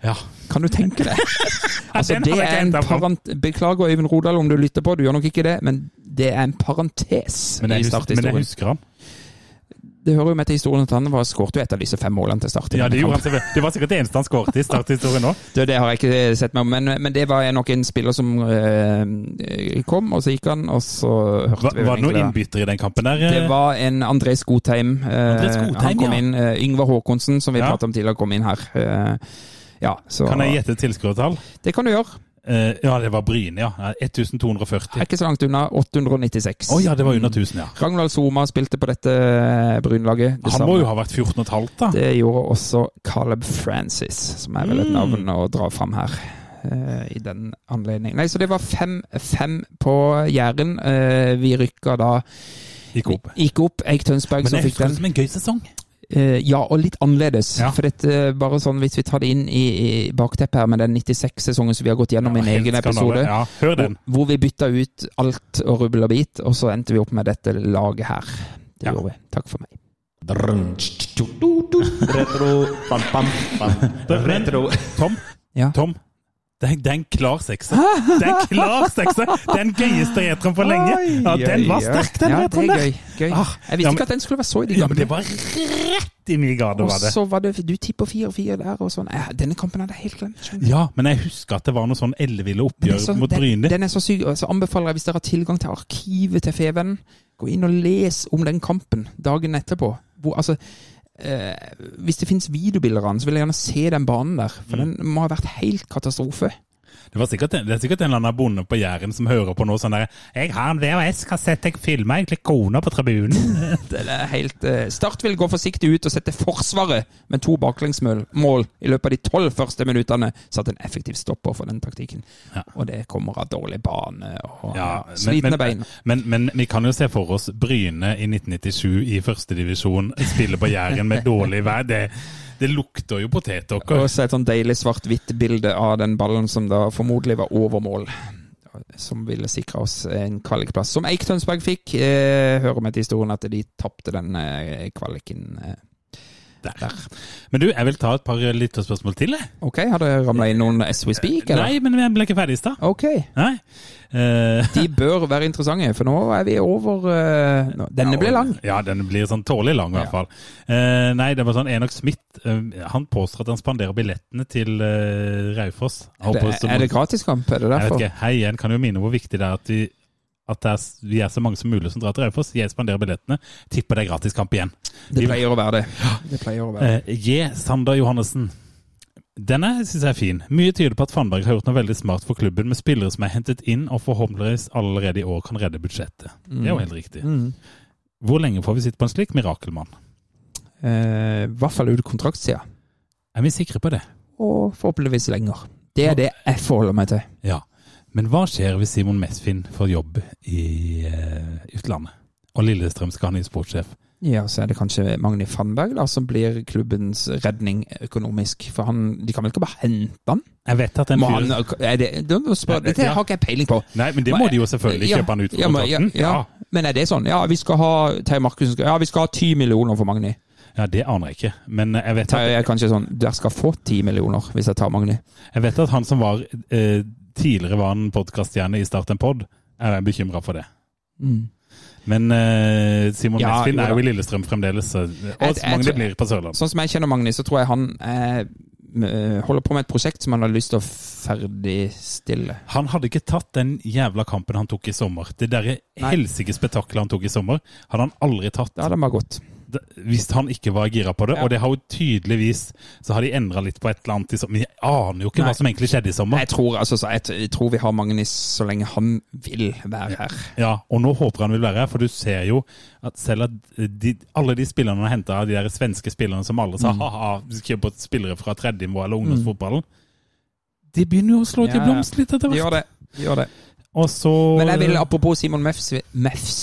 Ja. Kan du tenke det? Altså, det er en parent... Beklager Øyvind Rodal om du lytter på, du gjør nok ikke det, men det er en parentes men jeg, i starthistorien. men jeg husker han. Det hører jo med til historien at han var skåret jo et av disse fem målene til start. Ja, det, han, det var sikkert det eneste han skåret i starthistorien nå. Det, det har jeg ikke sett meg om, men, men det var nok en spiller som øh, kom, og så gikk han, og så hørte Hva, vi... Var det noen innbytter i den kampen der? Det var en André Skotheim. André Skotheim, han kom ja. inn, uh, Yngvar Håkonsen, som vi ja. pratet om tidligere, kom inn her. Uh, ja, så... Kan jeg gjette tilskuertall? Det kan du gjøre. Uh, ja, det var Bryne, ja. tusen to hundre og førti. Ikke så langt unna, åtte hundre og nittiseks. Å oh, ja, det var under tusen, ja. Ragnvald Soma spilte på dette Brynlaget. Det Han samme. må jo ha vært fjorten og et halvt, da. Det gjorde også Caleb Francis, som er vel et navn å dra fram her uh, i den anledning. Nei, så det var fem fem på Jæren. Uh, vi rykka da... Gikk opp. Gikk opp. Eik Tønsberg som fikk den. Men jeg husker det som en gøy sesong. Uh, ja, og litt annerledes. Ja. For dette, bare sånn, hvis vi tar det inn i, i bakteppet her med den nittiseks-sesongen som vi har gått gjennom i ja, en egen episode, ja, hør den. Hvor, hvor vi bytta ut alt og rubbel og bit, og så endte vi opp med dette laget her. Det ja. gjorde vi. Takk for meg. Retro, bam, bam, bam. Retro. Tom? Ja. Tom? Det er, det er en klar sekser. Det er en klar sekser. Den gøyeste retroen for lenge. Ja, den var sterk, den ja, retroen der. Gøy, gøy. Ah, jeg visste ja, men, ikke at den skulle være så i de ja, gamle. men det var rett i min gade, var det. Og så var det, du tipper fire fire der, og sånn. Eh, denne kampen hadde jeg helt glemt. Ja, men jeg husker at det var noe sånn elleville oppgjør så, mot Bryne. Den, den er så syk, så anbefaler jeg, hvis dere har tilgang til arkivet til Feven, gå inn og les om den kampen dagen etterpå. Hvor, altså... Eh, hvis det finnes videobilder av den, så vil jeg gjerne se den banen der, for mm. den må ha vært helt katastrofe. Det, var sikkert, det er sikkert en eller annen bonde på Jæren som hører på noe sånn der jeg har en V H S-kassett, jeg filmer egentlig kona på tribunen. Det er helt uh, Start vil gå forsiktig ut og sette forsvaret med to baklengsmål mål i løpet av de tolv første minuttene, satt en effektiv stopper for den taktikken. Ja. Og det kommer av dårlig bane og ja, ja, slitne bein. Men, men, men vi kan jo se for oss Bryne i nitten nittisju i første divisjon spille på Jæren med dårlig vær. Det Det lukter jo poteter. Og så et sånn deilig svart-hvitt bilde av den ballen som da formodentlig var over mål, som ville sikre oss en kvalikplass. Som Eik Tønsberg fikk, eh, hører med til historien at de tappte den eh, kvaliken eh, der. der. Men du, jeg vil ta et par lytterspørsmål til. Jeg. Ok, har det ramlet inn noen S we speak? Eller? Nei, men vi ble ikke ferdig i stad. Ok. Nei. Uh, De bør være interessante, for nå er vi over uh, nå. Denne ja, blir lang. Ja, den blir sånn tålig lang i hvert fall. Uh, nei, det var sånn Enoch Smith, uh, han påstår at han spanderer billettene til uh, Raufoss. Er det, er det gratiskamp? Er det derfor? Jeg vet ikke. Hei igjen, kan jo minne hvor viktig det er at, vi, at det er, vi er så mange som mulig som drar til Raufoss. Jeg spanderer billettene. Tipper det er gratiskamp igjen. Det pleier å være det. Det pleier å være det. Uh, J. Sander Johannessen. Denne synes jeg er fin. Mye tyder på at Fannberg har gjort noe veldig smart for klubben med spillere som er hentet inn og forhåpentligvis allerede i år kan redde budsjettet. Mm. Det er jo helt riktig. Mm. Hvor lenge får vi sitte på en slik mirakelmann? Eh, I hvert fall ut kontraktsida. Er vi sikre på det? Og forhåpentligvis lenger. Det er det jeg forholder meg til. Ja, men hva skjer hvis Simon Mesfin får jobb i uh, utlandet? Og Lillestrøm skal ha ny sportssjef? Ja, så er det kanskje Magni Fannberg da, som blir klubbens redning økonomisk. For han, de kan vel ikke bare hente han? Jeg vet at den fyr... Han, er det, de spør, dette ja. har ikke jeg peiling på. Nei, men det må de jo selvfølgelig ja, kjøpe han ut for ja, kontrakten. Ja, ja. ja, men er det sånn? Ja, vi skal ha Terje Markussen, ja, vi skal ha ti millioner for Magni. Ja, det aner jeg ikke, men jeg vet at... Jeg er kanskje sånn, der skal få ti millioner hvis jeg tar Magni. Jeg vet at han som var, eh, tidligere var en podcaststjerne i Start en Pod, er bekymret for det. Mm. Men uh, Simon ja, Mesfin er jo i Lillestrøm fremdeles, og Magni blir på Sørland. Sånn som jeg kjenner Magni, så tror jeg han eh, holder på med et prosjekt som han har lyst til å ferdigstille. Han hadde ikke tatt den jævla kampen han tok i sommer. Det der helsike spetakkelet han tok i sommer, hadde han aldri tatt. Ja, det var godt. Hvis han ikke var gira på det, ja. Og det har jo tydeligvis så har de endret litt på et eller annet i sommer. Men jeg aner jo ikke Nei. Hva som egentlig skjedde i sommer. Jeg tror, altså, jeg, jeg tror vi har Magnus så lenge han vil være her. Ja, og nå håper han vil være her, for du ser jo at selv at de, alle de spillerne han har hentet av de der svenske spillerne som alle sa, mm. haha, vi skal på spillere fra tredje nivå eller ungdomsfotballen, mm. de begynner jo å slå til ja. blomst litt etter hvert. De gjør det, de gjør det. Og så... Men jeg vil, apropos Simon Mefs, Mefs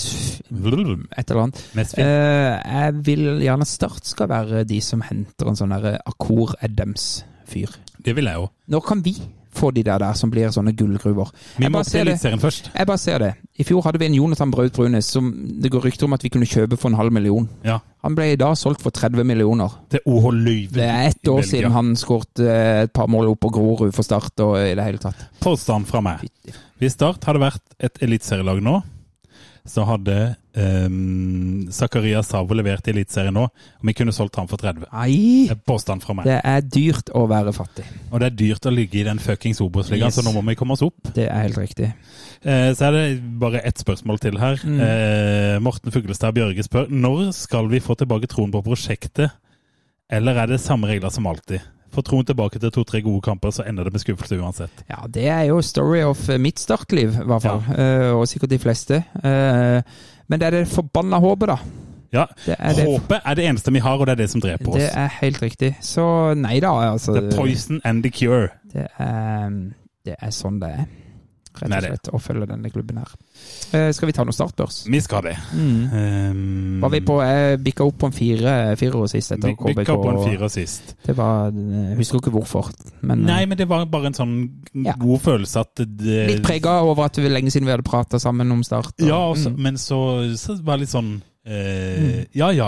et eller annet, uh, jeg vil gjerne Start skal være de som henter en sånn der Akor Adams-fyr. Det vil jeg jo. Når kan vi få de der der som blir sånne gullgruver. Vi må til Eliteserien først. Jeg bare ser det. I fjor hadde vi en Jonathan Braut Brunes som det går rykter om at vi kunne kjøpe for en halv million. Ja. Han ble i dag solgt for tretti millioner. Det er O H Løyve. Det er ett år siden han skåret et par mål opp på Grorud for Start og i det hele tatt. Påstand fra meg. Hvis Start hadde vært et eliteserielag nå, så hadde um, Zakaria Savo levert i eliteserien nå, og vi kunne solgt ham for tretti. Nei, Det er påstand fra meg. det er dyrt å være fattig. Og det er dyrt å ligge i den fuckings Obos-ligaen, Yes. så nå må vi komme oss opp. Det er helt riktig. Eh, så er det bare ett spørsmål til her. Mm. Eh, Morten Fuglestad Bjørge spør, når skal vi få tilbake troen på prosjektet, eller er det samme regler som alltid? Få troen tilbake til to-tre gode kamper, så ender det med skuffelse uansett. Ja, det er jo story of mitt startliv, i hvert fall. Ja. Uh, og sikkert de fleste. Uh, men det er det forbanna håpet, da. Ja, det er det, håpet er det eneste vi har, og det er det som dreper oss. Det er helt riktig. Så nei da, altså. The poison and the cure. Det er, det er sånn det er. Rett og slett, å følge denne klubben her. Uh, skal vi ta noe startbørs? Vi skal det. Mm. Um, var vi på, jeg bikket opp på en fire, fire år sist etter K B K. Bikket opp på en fire år sist. Det var, jeg husker ikke hvorfor. Men, Nei, men det var bare en sånn ja. god følelse at det... Litt preget over at det var lenge siden vi hadde pratet sammen om Start. Og, ja, også, mm. men så, så var det litt sånn, eh, mm. ja, ja.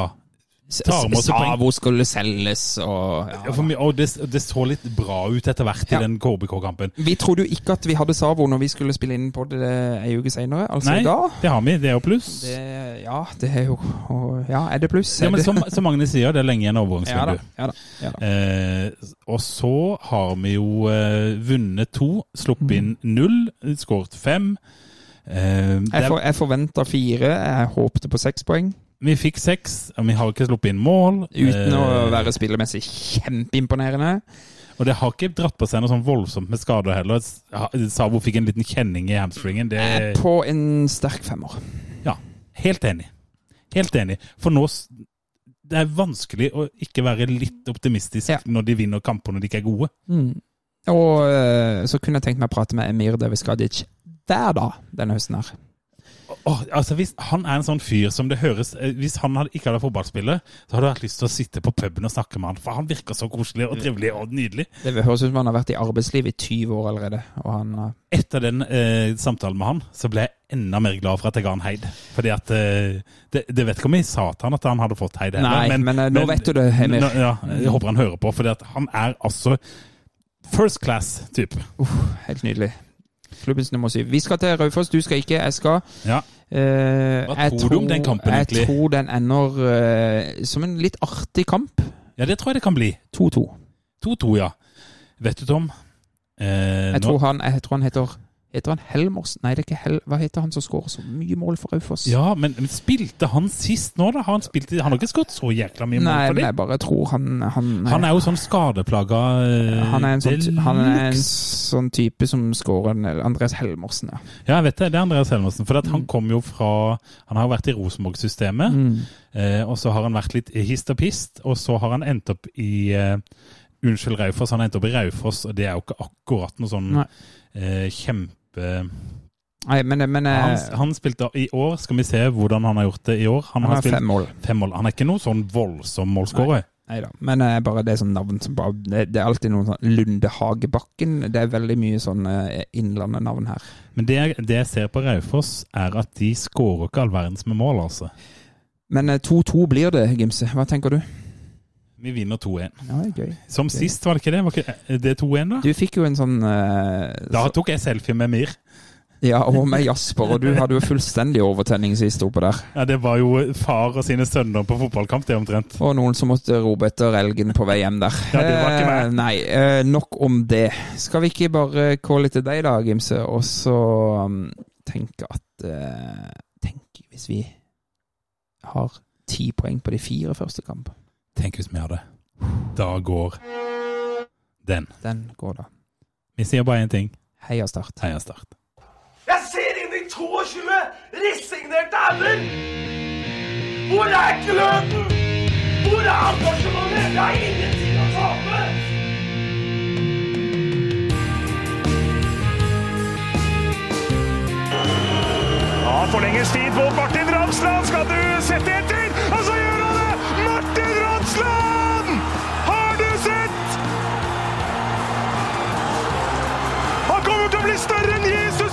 Savo skulle selges og, ja, ja, for meg, og det, det så litt bra ut etter hvert ja. i den K B K-kampen. Vi trodde jo ikke at vi hadde Savo når vi skulle spille inn på det en uke senere. Altså Nei, da, det har vi. Det er jo pluss. Det, ja, det er jo og, ja, er det pluss? Ja, men som, som Magne sier, det er lenge en overgangsvindu. Ja, ja, ja, eh, og så har vi jo eh, vunnet to, sluppet inn null, skåret fem. Eh, jeg, for, jeg forventet fire, jeg håpte på seks poeng. Vi fikk seks, og vi har ikke sluppet inn mål. Uten å være spillemessig kjempeimponerende. Og det har ikke dratt på seg noe sånn voldsomt med skader heller. Savo fikk en liten kjenning i hamstringen. Det... På en sterk femmer. Ja, helt enig. Helt enig. For nå, det er vanskelig å ikke være litt optimistisk ja. når de vinner kamper når de ikke er gode. Mm. Og så kunne jeg tenkt meg å prate med Emir Deviskadic hver dag denne høsten her. Oh, altså hvis han er en sånn fyr som det høres, hvis han hadde, ikke hadde fotballspiller, så hadde du hatt lyst til å sitte på puben og snakke med han, for han virker så koselig og trivelig og nydelig. Det høres ut som han har vært i arbeidsliv i tyve år allerede. Og han, etter den eh, samtalen med han, så ble jeg enda mer glad for at jeg ga han heid. Fordi at, eh, det, det vet ikke om jeg sa til han at han hadde fått heid. Nei, men, men, men nå vet du det, Emir. Ja, jeg håper han hører på, fordi at han er altså first class type. Uh, helt nydelig. Klubbens nummer syv. Vi skal til Raufoss, du skal ikke, jeg skal. Ja. Uh, Hva tror du om den kampen egentlig? Jeg tror den ender uh, som en litt artig kamp. Ja, det tror jeg det kan bli. to-to. to-to, ja. Vet du, Tom? Eh, jeg, tror han, jeg tror han heter... Heter han Helmers? Nei, det er ikke Hel... Hva heter han som skårer så mye mål for Raufoss? Ja, men, men spilte han sist nå da? Har han, spilt, han har ikke skåret så jækla mye mål Nei, for det? Nei, jeg bare tror han... Han, han er jo sånn skadeplaga... Uh, han, er en sånn, han er en sånn type som skårer Andreas Helmersen, ja. Ja, jeg vet det. Det er Andreas Helmersen. For at mm. han kom jo fra... Han har vært i Rosenborg-systemet, mm. eh, og så har han vært litt hist og pist, og så har han endt opp i... Eh, unnskyld, Raufoss. Han har endt opp i Raufoss, og det er jo ikke akkurat noe sånn eh, kjempe... Nei, men, men, han, han spilte i år, skal vi se hvordan han har gjort det i år. Han, han har spilt fem mål. fem mål. Han er ikke noe sånn voldsom målskårer. Nei, nei da, men uh, bare det sånn navn som bare, det, det er alltid noen sånn Lunde Hagebakken, det er veldig mye sånn uh, innlandet navn her. Men det, det jeg ser på Raufoss er at de skårer ikke all verdens med mål, altså. Men uh, to-to blir det, Gimse. Hva tenker du? Vi vinner to en. Ja, det er gøy. Som gøy. Sist, var det ikke det? Var ikke det to en da? Du fikk jo en sånn... Uh, da tok jeg selfie med Mir. Ja, og med Jasper, og du hadde jo fullstendig overtenning sist oppe der. Ja, det var jo far og sine sønner på fotballkamp, det omtrent. Og noen som måtte rope etter elgen på vei hjem der. Ja, det var ikke meg. Uh, nei, uh, nok om det. Skal vi ikke bare kåle til deg da, Gimse, og så um, tenke at uh, tenk hvis vi har ti poeng på de fire første kampene. Tenk hvis vi har det. Da går den. Den går da. Vi sier bare en ting. Heia Start. Heia Start. Jeg ser inn i tjueto resignerte ender! Hvor er gløden? Hvor er engasjementet? Jeg har ingenting å tape! Ja, forlenges tid på Martin Ramsland. Skal du sette etter? Og så gjør han det! Martin Ramsland! større enn Jesus!